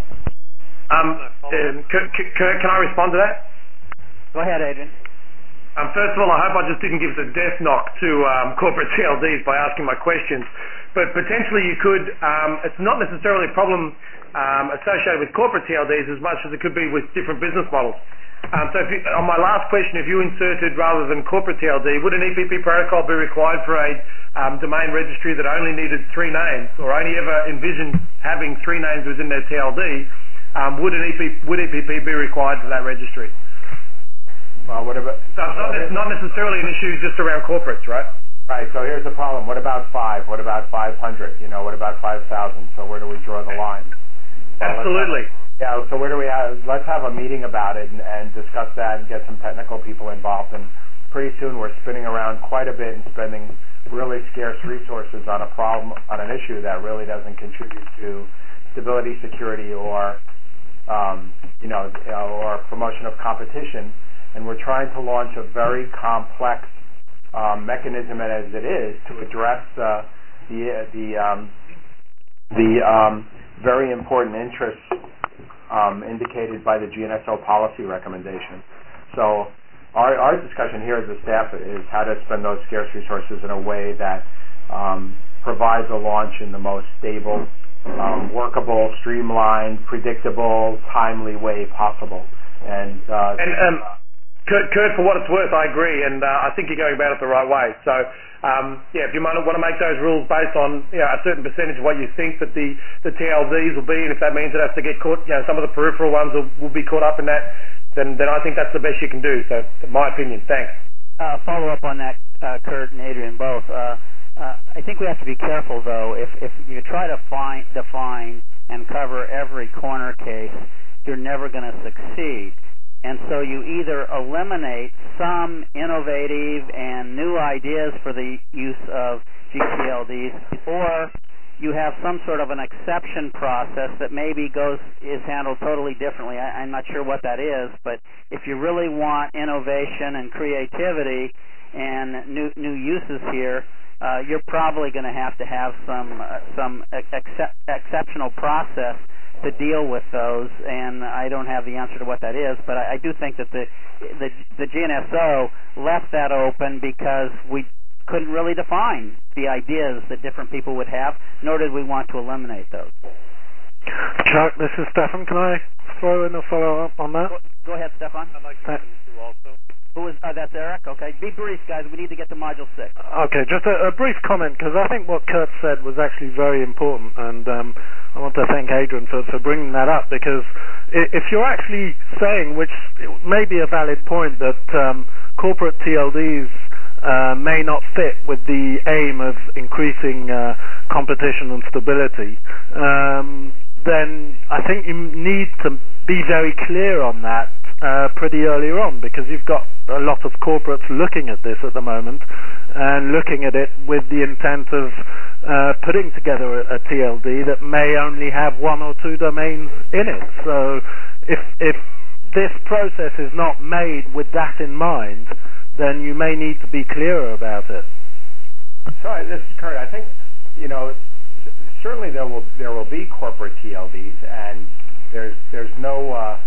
Can I respond to that? Go ahead, Adrian. First of all, I hope I just didn't give the death knock to corporate TLDs by asking my questions. But potentially you could, it's not necessarily a problem associated with corporate TLDs as much as it could be with different business models. So on my last question, if you inserted rather than corporate TLD, would an EPP protocol be required for a domain registry that only needed 3 names or only ever envisioned having 3 names within their TLD? Would EPP be required for that registry? Well, what about? So it's not necessarily an issue just around corporates, right? Right. So here's the problem. What about 5? What about 500? What about 5,000? So where do we draw the line? Absolutely. So where do we have? Let's have a meeting about it and discuss that and get some technical people involved. And pretty soon we're spinning around quite a bit and spending really scarce resources on a problem, on an issue that really doesn't contribute to stability, security, or or promotion of competition. And we're trying to launch a very complex mechanism as it is to address the very important interests indicated by the GNSO policy recommendation. So our discussion here as a staff is how to spend those scarce resources in a way that provides a launch in the most stable, workable, streamlined, predictable, timely way possible. And Kurt, for what it's worth, I agree, and I think you're going about it the right way. So, if you want to make those rules based on a certain percentage of what you think that the TLDs will be, and if that means it has to get caught, some of the peripheral ones will be caught up in that, then I think that's the best you can do. So, in my opinion, thanks. Follow up on that, Kurt and Adrian both. I think we have to be careful, though. If you try to define and cover every corner case, you're never going to succeed. And so you either eliminate some innovative and new ideas for the use of GTLDs, or you have some sort of an exception process that maybe is handled totally differently. I'm not sure what that is, but if you really want innovation and creativity and new uses here, you're probably going to have some exceptional process to deal with those, and I don't have the answer to what that is, but I do think that the GNSO left that open because we couldn't really define the ideas that different people would have, nor did we want to eliminate those. Chuck, this is Stefan. Can I throw in a follow-up on that? Go ahead, Stefan. I'd like to do also. That's Eric? Okay. Be brief, guys. We need to get to Module 6. Okay, just a brief comment, because I think what Kurt said was actually very important, and I want to thank Adrian for bringing that up, because if you're actually saying, which may be a valid point, that corporate TLDs may not fit with the aim of increasing competition and stability, then I think you need to be very clear on that pretty early on, because you've got a lot of corporates looking at this at the moment and looking at it with the intent of putting together a TLD that may only have 1 or 2 domains in it. So if this process is not made with that in mind, then you may need to be clearer about it. Sorry, this is Kurt. I think certainly there will be corporate TLDs, and there's no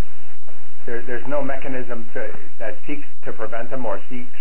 mechanism that seeks to prevent them or seeks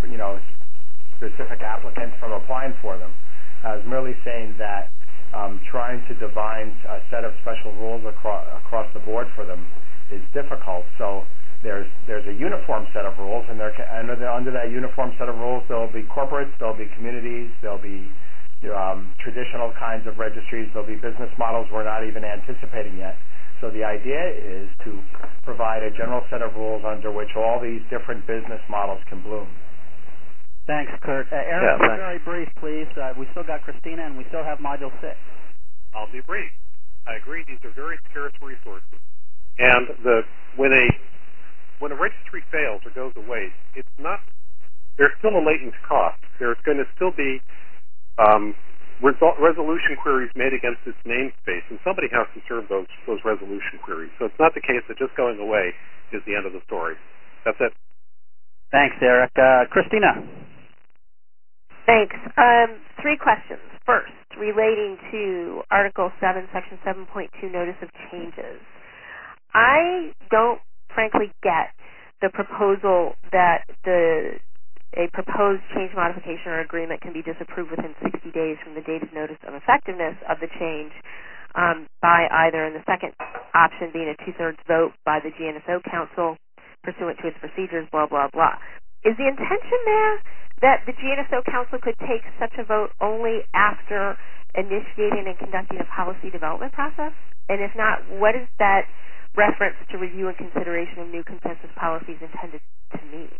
specific applicants from applying for them. I was merely saying that trying to define a set of special rules across the board for them is difficult. So there's a uniform set of rules, and under that uniform set of rules, there'll be corporates, there'll be communities, there'll be traditional kinds of registries, there'll be business models we're not even anticipating yet. So the idea is to provide a general set of rules under which all these different business models can bloom. Thanks, Kurt. Eric, very brief, please. We still got Christina, and we still have Module 6. I'll be brief. I agree. These are very scarce resources. And when a registry fails or goes away, it's not there's still a latent cost. There's going to still be resolution queries made against its namespace, and somebody has to serve those resolution queries. So it's not the case that just going away is the end of the story. That's it. Thanks, Eric. Christina. Thanks. 3 questions. First, relating to Article 7, Section 7.2, Notice of Changes. I don't, frankly, get the proposal that a proposed change, modification, or agreement can be disapproved within 60 days from the date of notice of effectiveness of the change by either, in the second option being a 2/3 vote by the GNSO Council pursuant to its procedures, blah, blah, blah. Is the intention there that the GNSO Council could take such a vote only after initiating and conducting a policy development process? And if not, what is that reference to review and consideration of new consensus policies intended to mean?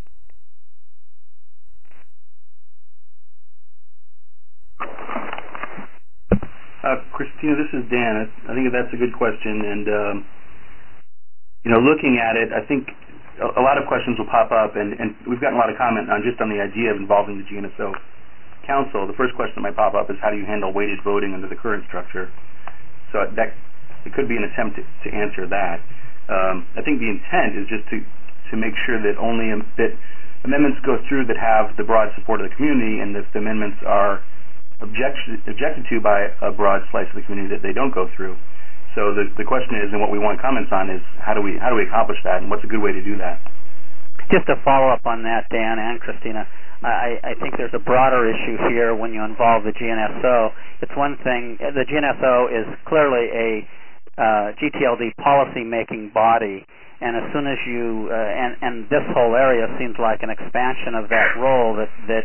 Christina, this is Dan. I think that's a good question, and looking at it, I think a lot of questions will pop up, and we've gotten a lot of comment on the idea of involving the GNSO Council. The first question that might pop up is, how do you handle weighted voting under the current structure? So that it could be an attempt to answer that. I think the intent is just to make sure that that amendments go through that have the broad support of the community, and if the amendments are objected to by a broad slice of the community, that they don't go through. So the question is, and what we want comments on is, how do we accomplish that, and what's a good way to do that? Just to follow up on that, Dan and Christina, I think there's a broader issue here when you involve the GNSO. It's one thing, the GNSO is clearly a GTLD policy-making body, and as soon as you, and this whole area seems like an expansion of that role that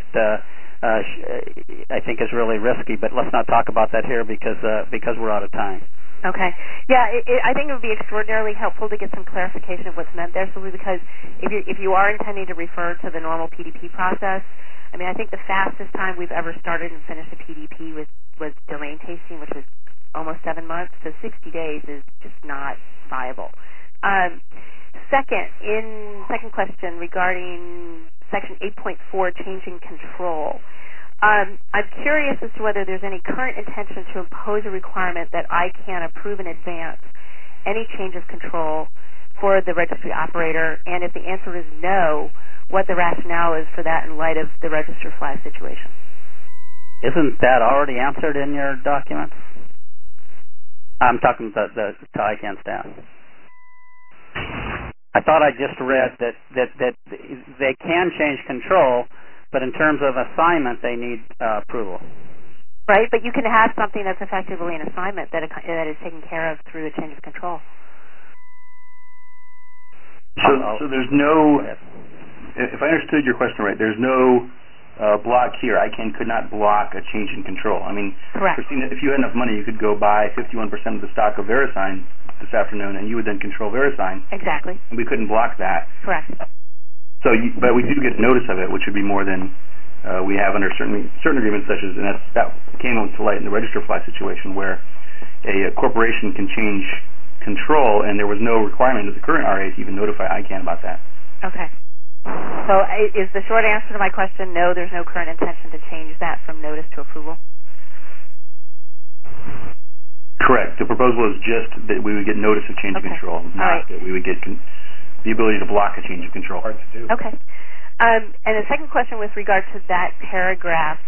I think is really risky, but let's not talk about that here because we're out of time. Okay. Yeah, I think it would be extraordinarily helpful to get some clarification of what's meant there, simply because if you are intending to refer to the normal PDP process, I mean, I think the fastest time we've ever started and finished a PDP was domain tasting, which was almost 7 months, so 60 days is just not viable. Second question regarding Section 8.4, changing control. I'm curious as to whether there's any current intention to impose a requirement that ICANN approve in advance any change of control for the registry operator, and if the answer is no, what the rationale is for that in light of the register flag situation. Isn't that already answered in your documents? I'm talking to ICANN staff. I thought I just read that they can change control, but in terms of assignment, they need approval. Right, but you can have something that's effectively an assignment that is taken care of through a change of control. So there's no, if I understood your question right, there's no block here. ICANN could not block a change in control. I mean, correct. Christina, if you had enough money, you could go buy 51% of the stock of VeriSign this afternoon, and you would then control VeriSign. Exactly. And we couldn't block that. Correct. So, but we do get notice of it, which would be more than we have under certain agreements, such as, and that came to light in the register fly situation, where a corporation can change control, and there was no requirement of the current RA to even notify ICANN about that. Okay. So is the short answer to my question, no, there's no current intention to change that from notice to approval? Correct. The proposal is just that we would get notice of change of control, not that we would get the ability to block a change of control. Hard to do. Okay. And the second question with regard to that paragraph,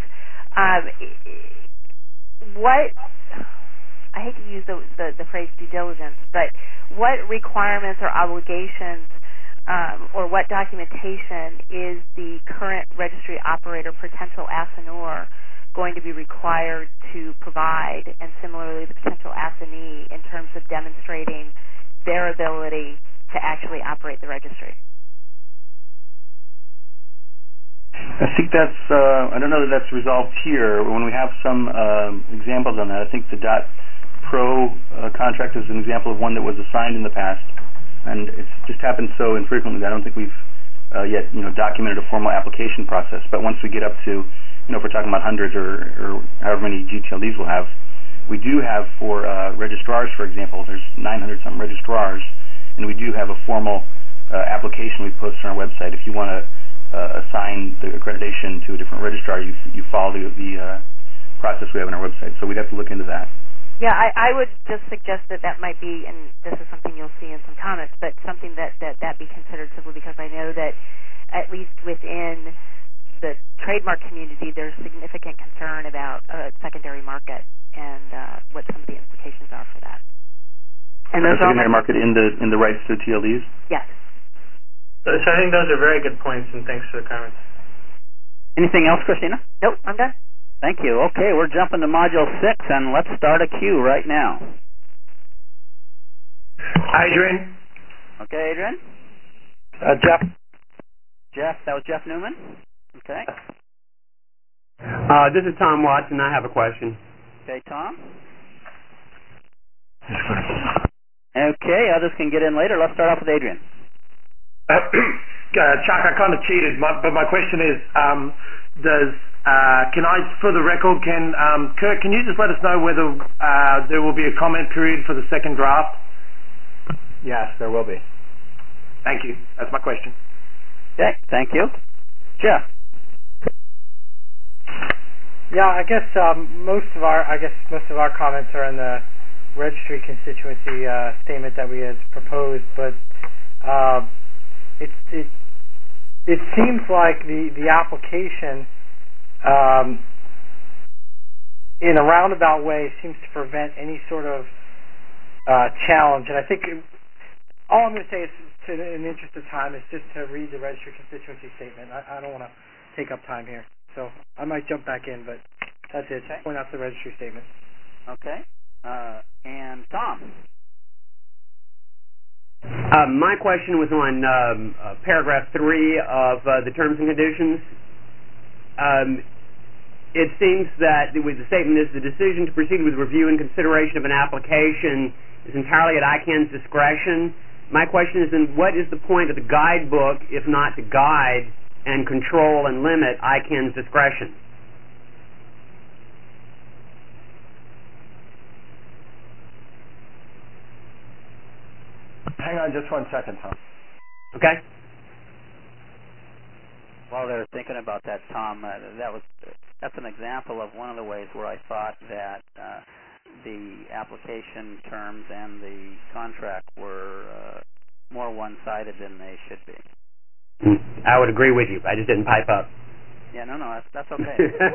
what, I hate to use the phrase due diligence, but what requirements or obligations or what documentation is the current registry operator, potential assignor, going to be required to provide, and similarly the potential assignee, in terms of demonstrating their ability to actually operate the registry? I think that's, I don't know that that's resolved here. When we have some examples on that, I think the .pro contract is an example of one that was assigned in the past, and it's just happened so infrequently that I don't think we've yet documented a formal application process. But once we get up to, if we're talking about hundreds or however many GTLDs we'll have, we do have for registrars, for example, there's 900-something registrars, and we do have a formal application we post on our website. If you want to assign the accreditation to a different registrar, you follow the process we have on our website. So we'd have to look into that. Yeah, I would just suggest that might be, and this is something you'll see in some comments, but something that be considered simply because I know that at least within the trademark community, there's significant concern about a secondary market and what some of the implications are for that. And the secondary market in the rights to TLDs? Yes. So I think those are very good points, and thanks for the comments. Anything else, Christina? Nope, I'm done. Thank you. Okay, we're jumping to Module 6, and let's start a queue right now. Adrian. Okay, Adrian. Jeff. Jeff, that was Jeff Newman. Okay. This is Tom Watson. I have a question. Okay, Tom. Okay, others can get in later. Let's start off with Adrian. Chuck, I kind of cheated, but my question is, can I, for the record, Kurt, can you just let us know whether there will be a comment period for the second draft? Yes, there will be. Thank you. That's my question. Okay, thank you. Jeff. Yeah, I guess most of our comments are in the registry constituency statement that we had proposed, but it seems like the application in a roundabout way seems to prevent any sort of challenge, and I think all I'm going to say is, in the interest of time, is just to read the registry constituency statement. I don't want to take up time here, so I might jump back in, but that's it. Just point out the registry statement. Okay. And Tom. My question was on paragraph 3 of the terms and conditions. It seems that the statement is the decision to proceed with review and consideration of an application is entirely at ICANN's discretion. My question is then, what is the point of the guidebook if not to guide and control and limit ICANN's discretion? Hang on just 1 second, Tom. Okay. While they're thinking about that, Tom, that's an example of one of the ways where I thought that the application terms and the contract were more one-sided than they should be. I would agree with you. I just didn't pipe up. Yeah, no, that's okay.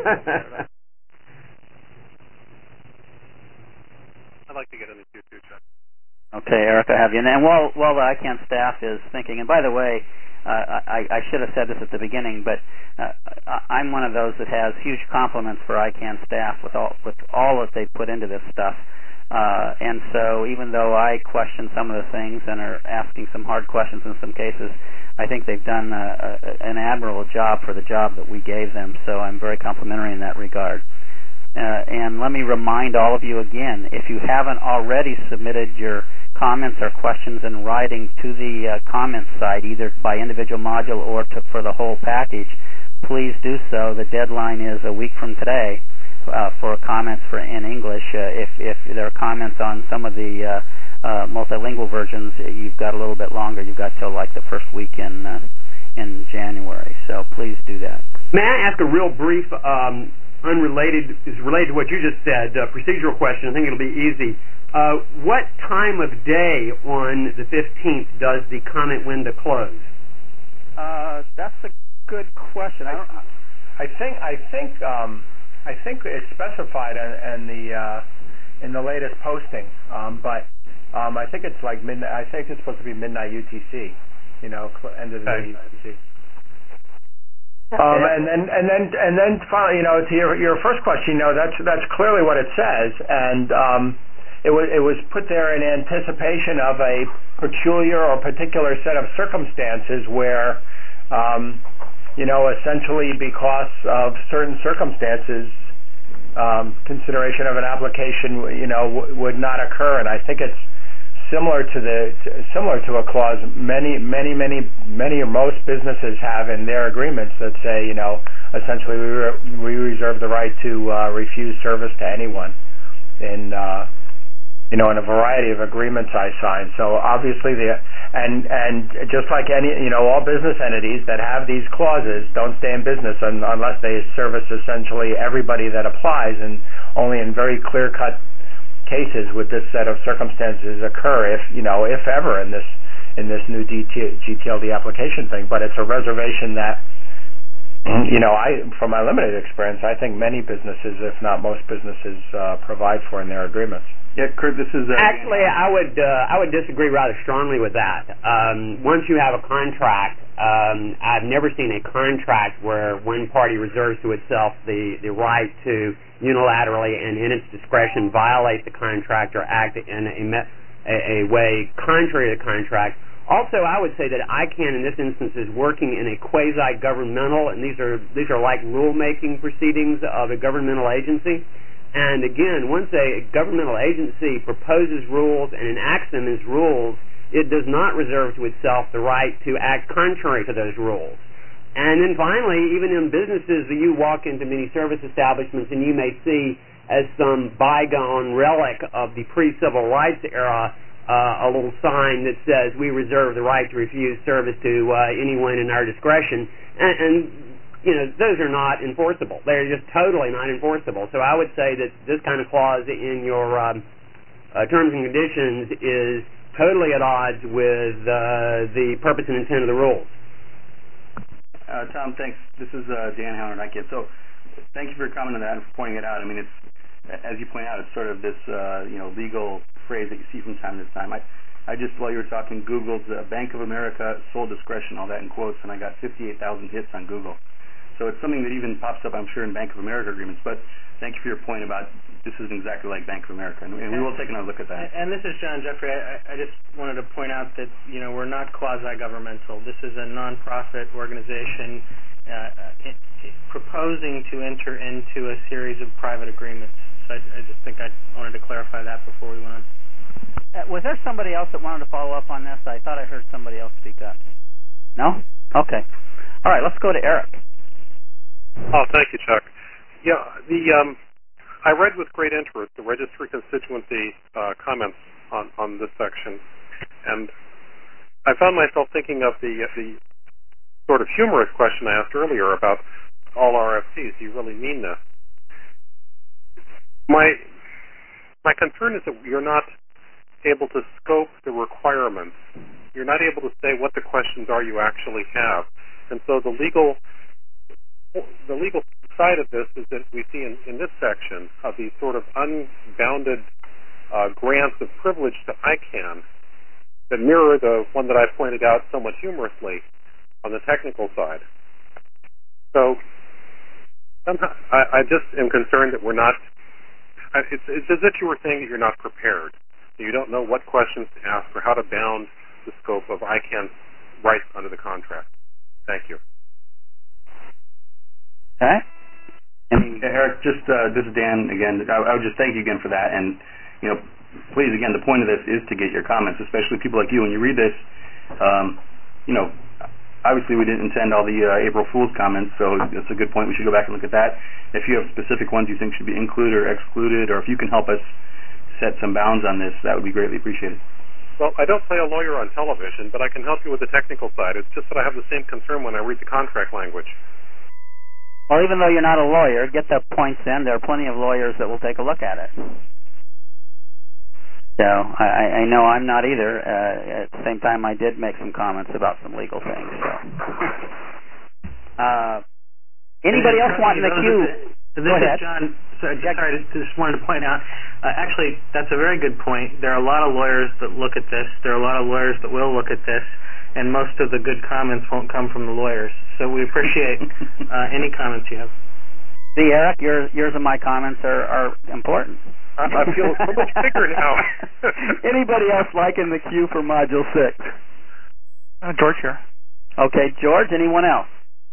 I'd like to get in the queue too, Chuck. Okay, Eric, I have you. And while the ICANN staff is thinking, and by the way, I should have said this at the beginning, but I'm one of those that has huge compliments for ICANN staff with all that they put into this stuff. And so even though I question some of the things and are asking some hard questions in some cases, I think they've done an admirable job for the job that we gave them. So I'm very complimentary in that regard. And let me remind all of you again, if you haven't already submitted your comments or questions in writing to the comments site, either by individual module or for the whole package, please do so. The deadline is a week from today for comments in English. If there are comments on some of the multilingual versions, you've got a little bit longer. You've got till like the first week in January. So please do that. May I ask a real brief, related to what you just said, procedural question? I think it'll be easy. What time of day on the 15th does the comment window close? That's a good question. I think it's specified in the latest posting, but I think it's like midnight. I think it's supposed to be midnight UTC. End of the day UTC. And then finally, to your first question, that's clearly what it says, and it was put there in anticipation of a peculiar or particular set of circumstances where, essentially because of certain circumstances, consideration of an application, would not occur. And I think it's similar to a clause many or most businesses have in their agreements that say, essentially we reserve the right to refuse service to anyone in in a variety of agreements I signed. So obviously and just like all business entities that have these clauses don't stay in business unless they service essentially everybody that applies, and only in very clear-cut cases would this set of circumstances occur, if ever, in this new GTLD application thing. But it's a reservation that from my limited experience, I think many businesses, if not most businesses, provide for in their agreements. Yeah, Kurt, this is actually I would disagree rather strongly with that. Once you have a contract, I've never seen a contract where one party reserves to itself the right to unilaterally and in its discretion violate the contract or act in a way contrary to the contract. Also, I would say that ICANN in this instance is working in a quasi-governmental, and these are like rulemaking proceedings of a governmental agency. And again, once a governmental agency proposes rules and enacts them as rules, it does not reserve to itself the right to act contrary to those rules. And then finally, even in businesses, you walk into many service establishments and you may see, as some bygone relic of the pre-civil rights era, a little sign that says, "We reserve the right to refuse service to anyone in our discretion." And those are not enforceable. They're just totally not enforceable. So I would say that this kind of clause in your terms and conditions is totally at odds with the purpose and intent of the rules. Tom, thanks. This is Dan Howard. So thank you for your comment on that and for pointing it out. I mean, it's, as you point out, it's sort of this legal phrase that you see from time to time. I just, while you were talking, Googled Bank of America, sole discretion, all that in quotes, and I got 58,000 hits on Google. So it's something that even pops up, I'm sure, in Bank of America agreements. But thank you for your point about this isn't exactly like Bank of America, and we will take another look at that. And this is John Jeffrey. I just wanted to point out that we're not quasi-governmental. This is a non-profit organization proposing to enter into a series of private agreements. So I just think I wanted to clarify that before we went on. Was there somebody else that wanted to follow up on this? I thought I heard somebody else speak up. No? Okay. All right, let's go to Eric. Oh, thank you, Chuck. Yeah, I read with great interest the registry constituency comments on this section, and I found myself thinking of the sort of humorous question I asked earlier about all RFCs. Do you really mean this? My concern is that you're not able to scope the requirements. You're not able to say what the questions are you actually have, and so the legal side of this is that we see in this section of these sort of unbounded grants of privilege to ICANN that mirror the one that I pointed out somewhat humorously on the technical side. So somehow I just am concerned that we're not. It's as if you were saying that you're not prepared. You don't know what questions to ask or how to bound the scope of ICANN's rights under the contract. Thank you. Okay. Eric, just this is Dan again. I would just thank you again for that, and please again, the point of this is to get your comments, especially people like you. When you read this, obviously we didn't intend all the April Fool's comments, so that's a good point. We should go back and look at that. If you have specific ones you think should be included or excluded, or if you can help us set some bounds on this, that would be greatly appreciated. Well, I don't play a lawyer on television, but I can help you with the technical side. It's just that I have the same concern when I read the contract language. Well, even though you're not a lawyer, get the points in. There are plenty of lawyers that will take a look at it. So I know I'm not either. At the same time, I did make some comments about some legal things. So. Anybody else want in the queue? This is John. Sorry, just wanted to point out, actually, that's a very good point. There are a lot of lawyers that look at this. There are a lot of lawyers that will look at this, and most of the good comments won't come from the lawyers. So we appreciate any comments you have. See, Eric, yours and my comments are important. I feel so much bigger now. Anybody else like in the queue for Module 6? George here. Okay, George, anyone else?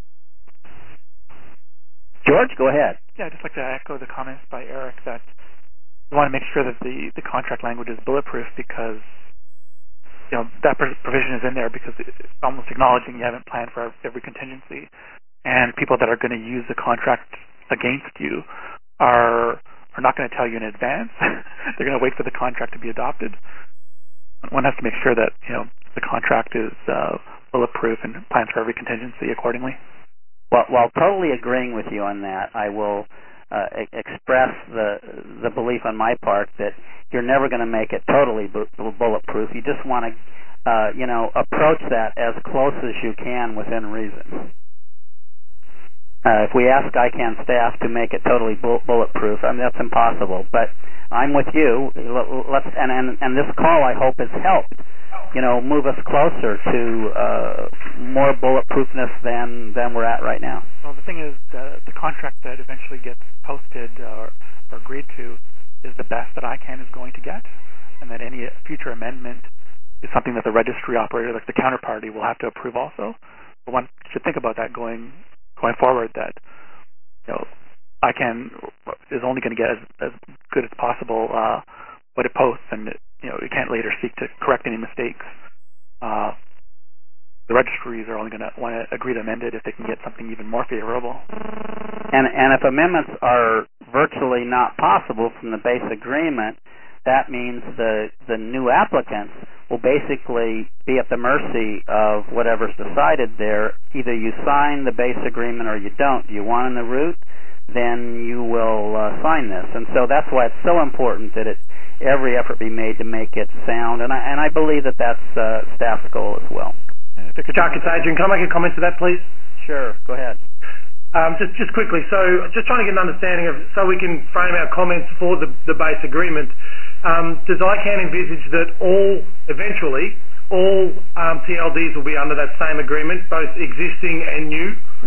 George, go ahead. Yeah, I'd just like to echo the comments by Eric that we want to make sure that the contract language is bulletproof, because that provision is in there because it's almost acknowledging you haven't planned for every contingency, and people that are going to use the contract against you are are not going to tell you in advance. They're going to wait for the contract to be adopted. One has to make sure that the contract is bulletproof and plans for every contingency accordingly. Well, while totally agreeing with you on that, I will express the belief on my part that you're never going to make it totally bulletproof. You just want to, approach that as close as you can within reason. If we ask ICANN staff to make it totally bulletproof, I mean, that's impossible. But I'm with you. And this call, I hope, has helped, move us closer to more bulletproofness than we're at right now. Well, the thing is, the contract that eventually gets posted or agreed to is the best that ICANN is going to get, and that any future amendment is something that the registry operator, like the counterparty, will have to approve also. But one should think about that going forward, that ICANN is only going to get as good as possible what it posts, and it can't later seek to correct any mistakes. The registries are only going to want to agree to amend it if they can get something even more favorable. And if amendments are virtually not possible from the base agreement, that means the new applicants will basically be at the mercy of whatever's decided there. Either you sign the base agreement or you don't. Do you want in the root? Then you will sign this. And so that's why it's so important that every effort be made to make it sound. And I believe that that's staff's goal as well. Chuck, it's Adrian. Can I make a comment to that, please? Sure. Go ahead. Just quickly, so just trying to get an understanding of, so we can frame our comments for the base agreement. Does ICANN envisage that eventually all TLDs will be under that same agreement, both existing and new?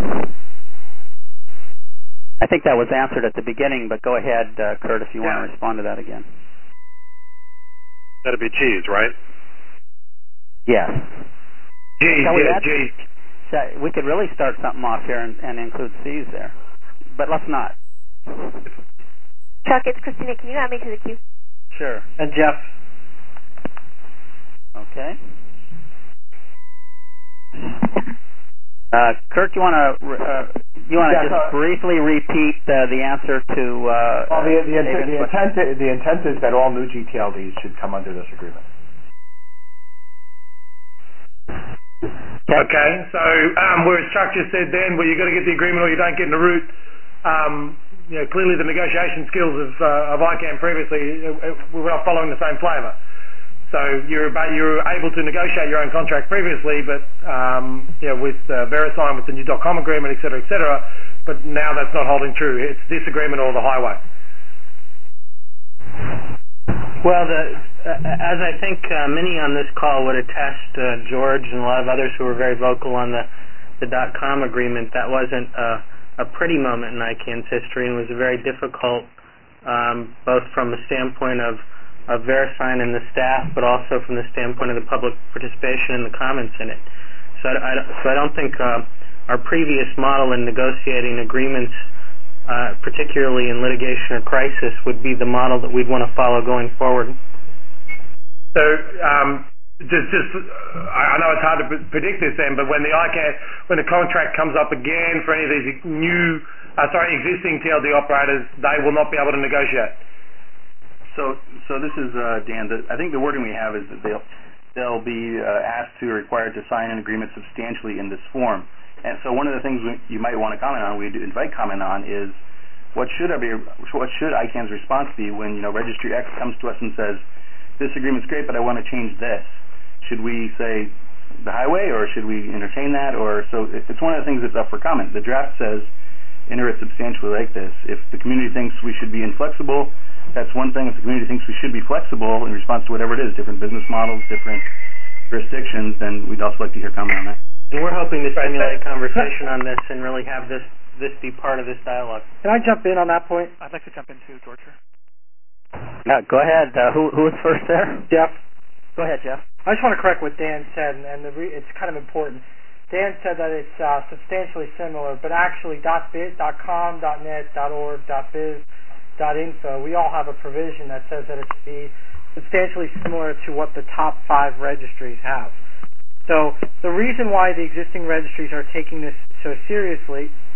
I think that was answered at the beginning, but go ahead, Kurt, if you want to respond to that again. That'd be G's, right? Yes. G's. We could really start something off here and include C's there, but let's not. Chuck, it's Christina. Can you add me to the queue? Sure. And Jeff. Okay. Kurt, you want to just briefly repeat the answer to? Well, the intent is that all new GTLDs should come under this agreement. Okay, so whereas Chuck just said then, well, you've got to get the agreement or you don't get in the route. Clearly the negotiation skills of ICANN previously were not following the same flavour. So you're able to negotiate your own contract previously, but with VeriSign, with the new .com agreement, et cetera, but now that's not holding true. It's this agreement or the highway. Well, as I think many on this call would attest, George and a lot of others who were very vocal on the .com agreement, that wasn't a pretty moment in ICANN's history, and was a very difficult, both from the standpoint of VeriSign and the staff, but also from the standpoint of the public participation and the comments in it. So I don't think our previous model in negotiating agreements, particularly in litigation or crisis, would be the model that we'd want to follow going forward. So, I know it's hard to predict this then, but when the contract comes up again for any of these existing TLD operators, they will not be able to negotiate. So this is Dan. I think the wording we have is that they'll be asked to or required to sign an agreement substantially in this form. And so one of the things you might want to comment on, we'd invite comment on, is what should ICANN's response be when Registry X comes to us and says, this agreement's great, but I want to change this. Should we say the highway, or should we entertain that? So it's one of the things that's up for comment. The draft says enter it substantially like this. If the community thinks we should be inflexible, that's one thing. If the community thinks we should be flexible in response to whatever it is, different business models, different jurisdictions, then we'd also like to hear comment on that. And we're hoping to stimulate conversation on this and really have this be part of this dialogue. Can I jump in on that point? I'd like to jump in too, George. Go ahead. Who was first there? Jeff. Go ahead, Jeff. I just want to correct what Dan said, and it's kind of important. Dan said that it's substantially similar, but actually .biz, .com, .net, .org, .biz, .info, we all have a provision that says that it should be substantially similar to what the top 5 registries have. So the reason why the existing registries are taking this so seriously,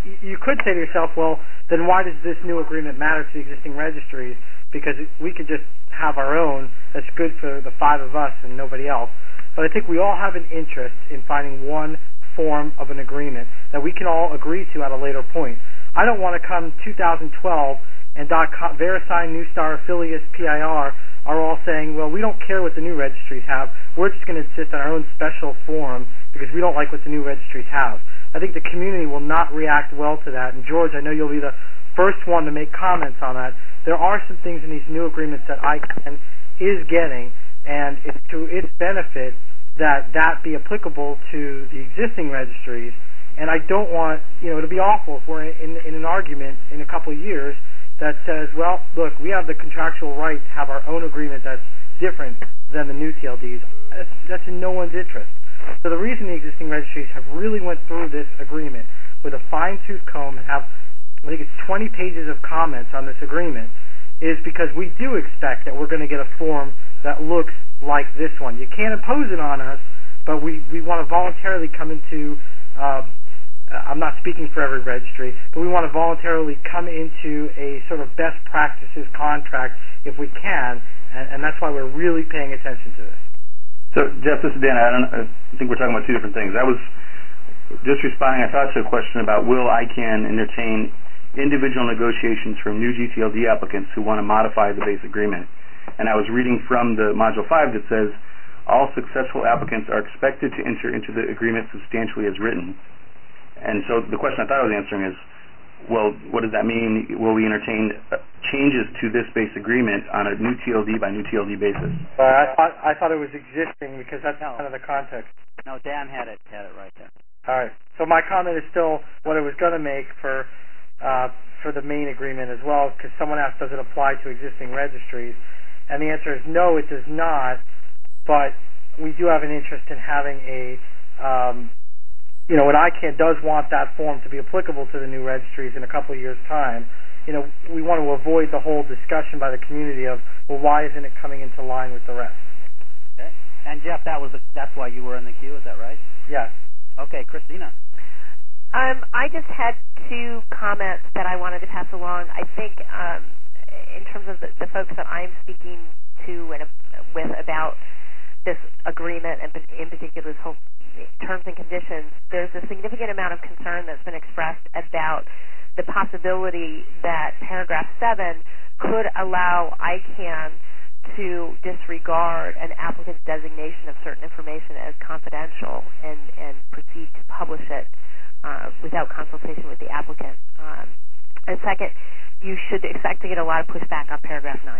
you could say to yourself, well, then why does this new agreement matter to the existing registries? Because we could just have our own that's good for the 5 of us and nobody else. But I think we all have an interest in finding one form of an agreement that we can all agree to at a later point. I don't want to come 2012 and VeriSign, Neustar, Affilius, PIR are all saying, well, we don't care what the new registries have. We're just going to insist on our own special form because we don't like what the new registries have. I think the community will not react well to that. And George, I know you'll be the first one to make comments on that. There are some things in these new agreements that ICANN is getting, and it's to its benefit that be applicable to the existing registries. And I don't want, to be awful if we're in an argument in a couple of years that says, well, look, we have the contractual right to have our own agreement that's different than the new TLDs. That's in no one's interest. So the reason the existing registries have really went through this agreement with a fine-tooth comb and have, I think it's 20 pages of comments on this agreement, is because we do expect that we're going to get a form that looks like this one. You can't impose it on us, but we want to voluntarily come into I'm not speaking for every registry, but we want to voluntarily come into a sort of best practices contract if we can, and that's why we're really paying attention to this. So, Jeff, this is Dan. I think we're talking about two different things. I was just responding, I thought, to a question about will ICANN entertain individual negotiations from new gTLD applicants who want to modify the base agreement. And I was reading from the Module 5 that says, all successful applicants are expected to enter into the agreement substantially as written. And so the question I thought I was answering is, well, what does that mean? Will we entertain changes to this base agreement on a new TLD by new TLD basis? I thought it was existing because that's kind of the context. No, Dan had it right there. All right. So my comment is still what I was going to make for the main agreement as well, because someone asked, does it apply to existing registries? And the answer is no, it does not. But we do have an interest in having when ICANN does want that form to be applicable to the new registries in a couple of years' time, we want to avoid the whole discussion by the community of, well, why isn't it coming into line with the rest? Okay. And Jeff, that's why you were in the queue, is that right? Yes. Okay, Christina. I just had 2 comments that I wanted to pass along. I think in terms of the folks that I'm speaking to and with about this agreement, and in particular this whole terms and conditions, there's a significant amount of concern that's been expressed about the possibility that paragraph 7 could allow ICANN to disregard an applicant's designation of certain information as confidential and proceed to publish it without consultation with the applicant. And second, you should expect to get a lot of pushback on paragraph 9.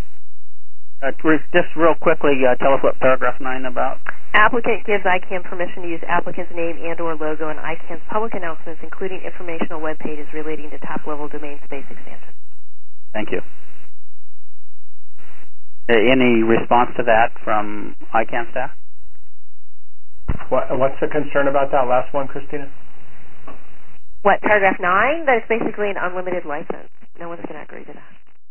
Just real quickly, tell us what paragraph 9 about. Applicant gives ICANN permission to use applicant's name and or logo in ICANN's public announcements, including informational web pages relating to top-level domain space expansion. Thank you. Any response to that from ICANN staff? What's the concern about that last one, Christina? What, paragraph 9? That it's basically an unlimited license. No one's going to agree to that.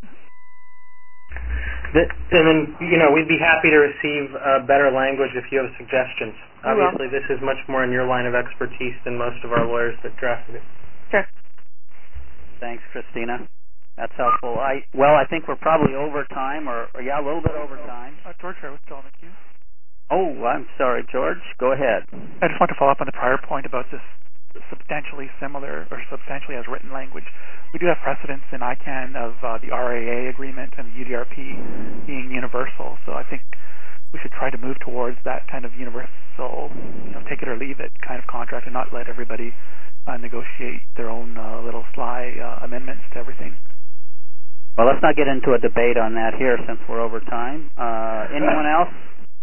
And then, we'd be happy to receive better language if you have suggestions. Obviously, this is much more in your line of expertise than most of our lawyers that drafted it. Sure. Thanks, Christina. That's helpful. I think we're probably over time, or a little bit over time. George, I was still on the queue. Oh, I'm sorry, George. Go ahead. I just want to follow up on the prior point about this substantially similar or substantially as written language. We do have precedents in ICANN of the RAA agreement and the UDRP being universal, so I think we should try to move towards that kind of universal, take it or leave it kind of contract and not let everybody negotiate their own little sly amendments to everything. Well, let's not get into a debate on that here since we're over time. Anyone else?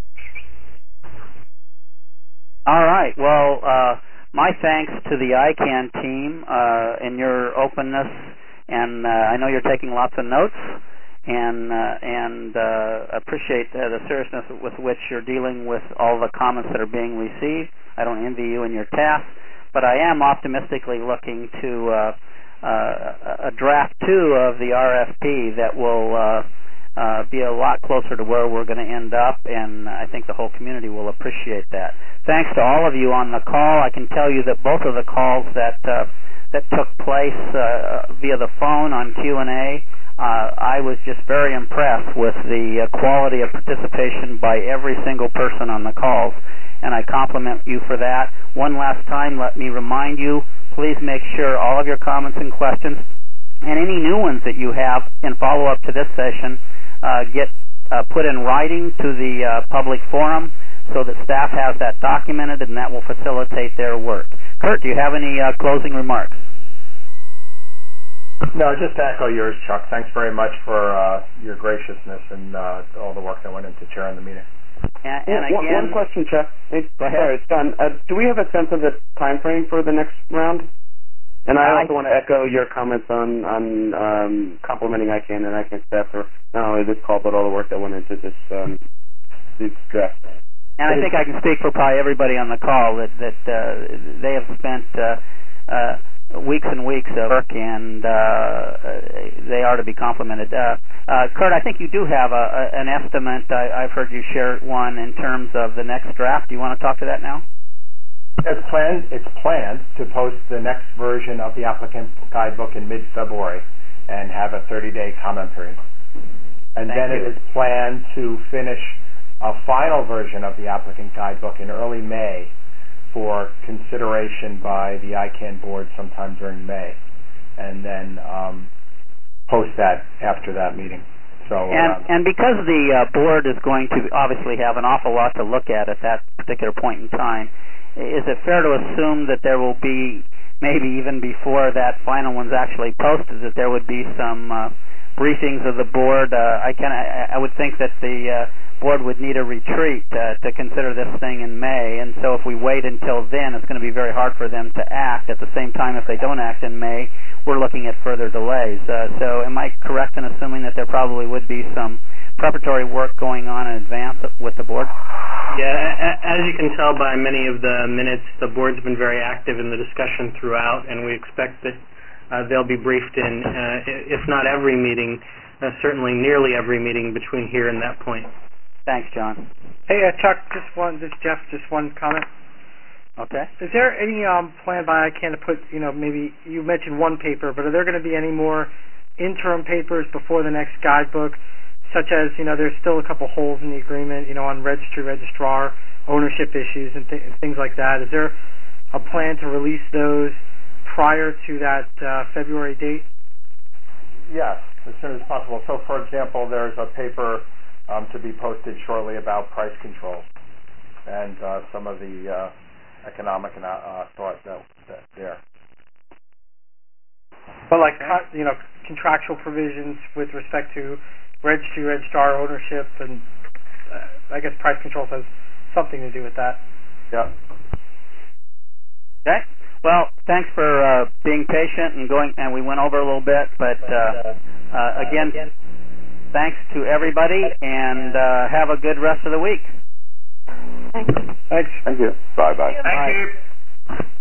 All right. Well, my thanks to the ICANN team and your openness, and I know you're taking lots of notes, and appreciate the seriousness with which you're dealing with all the comments that are being received. I don't envy you in your task, but I am optimistically looking to a draft 2 of the RFP that will be a lot closer to where we're going to end up, and I think the whole community will appreciate that. Thanks to all of you on the call. I can tell you that both of the calls that took place via the phone on Q&A, I was just very impressed with the quality of participation by every single person on the calls, and I compliment you for that. One last time, let me remind you, please make sure all of your comments and questions and any new ones that you have in follow-up to this session get put in writing to the public forum so that staff has that documented, and that will facilitate their work. Kurt, do you have any closing remarks? No, just to echo yours, Chuck. Thanks very much for your graciousness and all the work that went into chairing the meeting. And again, one question, Chuck. Go ahead. Sorry, it's done. Do we have a sense of the time frame for the next round? And I also want to echo your comments on complimenting ICANN and ICANN staff for not only this call but all the work that went into this draft. And I think I can speak for probably everybody on the call that they have spent weeks and weeks of work, and they are to be complimented. Kurt, I think you do have an estimate. I've heard you share one in terms of the next draft. Do you want to talk to that now? It's planned to post the next version of the applicant guidebook in mid-February and have a 30-day comment period. And then it is planned to finish a final version of the applicant guidebook in early May for consideration by the ICANN board sometime during May, and then post that after that meeting. So, and because the board is going to obviously have an awful lot to look at that particular point in time, is it fair to assume that there will be, maybe even before that final one's actually posted, that there would be some briefings of the board? I would think that the board would need a retreat to consider this thing in May, and so if we wait until then, it's going to be very hard for them to act. At the same time, if they don't act in May, we're looking at further delays. So am I correct in assuming that there probably would be some preparatory work going on in advance with the board? Yeah, as you can tell by many of the minutes, the board's been very active in the discussion throughout, and we expect that they'll be briefed in, if not every meeting, certainly nearly every meeting between here and that point. Thanks, John. Hey, Chuck, this is Jeff, just one comment. Okay. Is there any plan by ICANN to put, maybe you mentioned one paper, but are there going to be any more interim papers before the next guidebook, such as, there's still a couple holes in the agreement, on registry, registrar, ownership issues, and things like that. Is there a plan to release those prior to that February date? Yes, as soon as possible. So, for example, there's a paper to be posted shortly about price controls and some of the economic thought that there. But contractual provisions with respect to registry, registrar, ownership, and I guess price controls has something to do with that. Yeah. Okay. Well, thanks for being patient and we went over a little bit, but again, thanks to everybody, and have a good rest of the week. Thanks. Thanks. Thank you. Bye-bye. Thank you.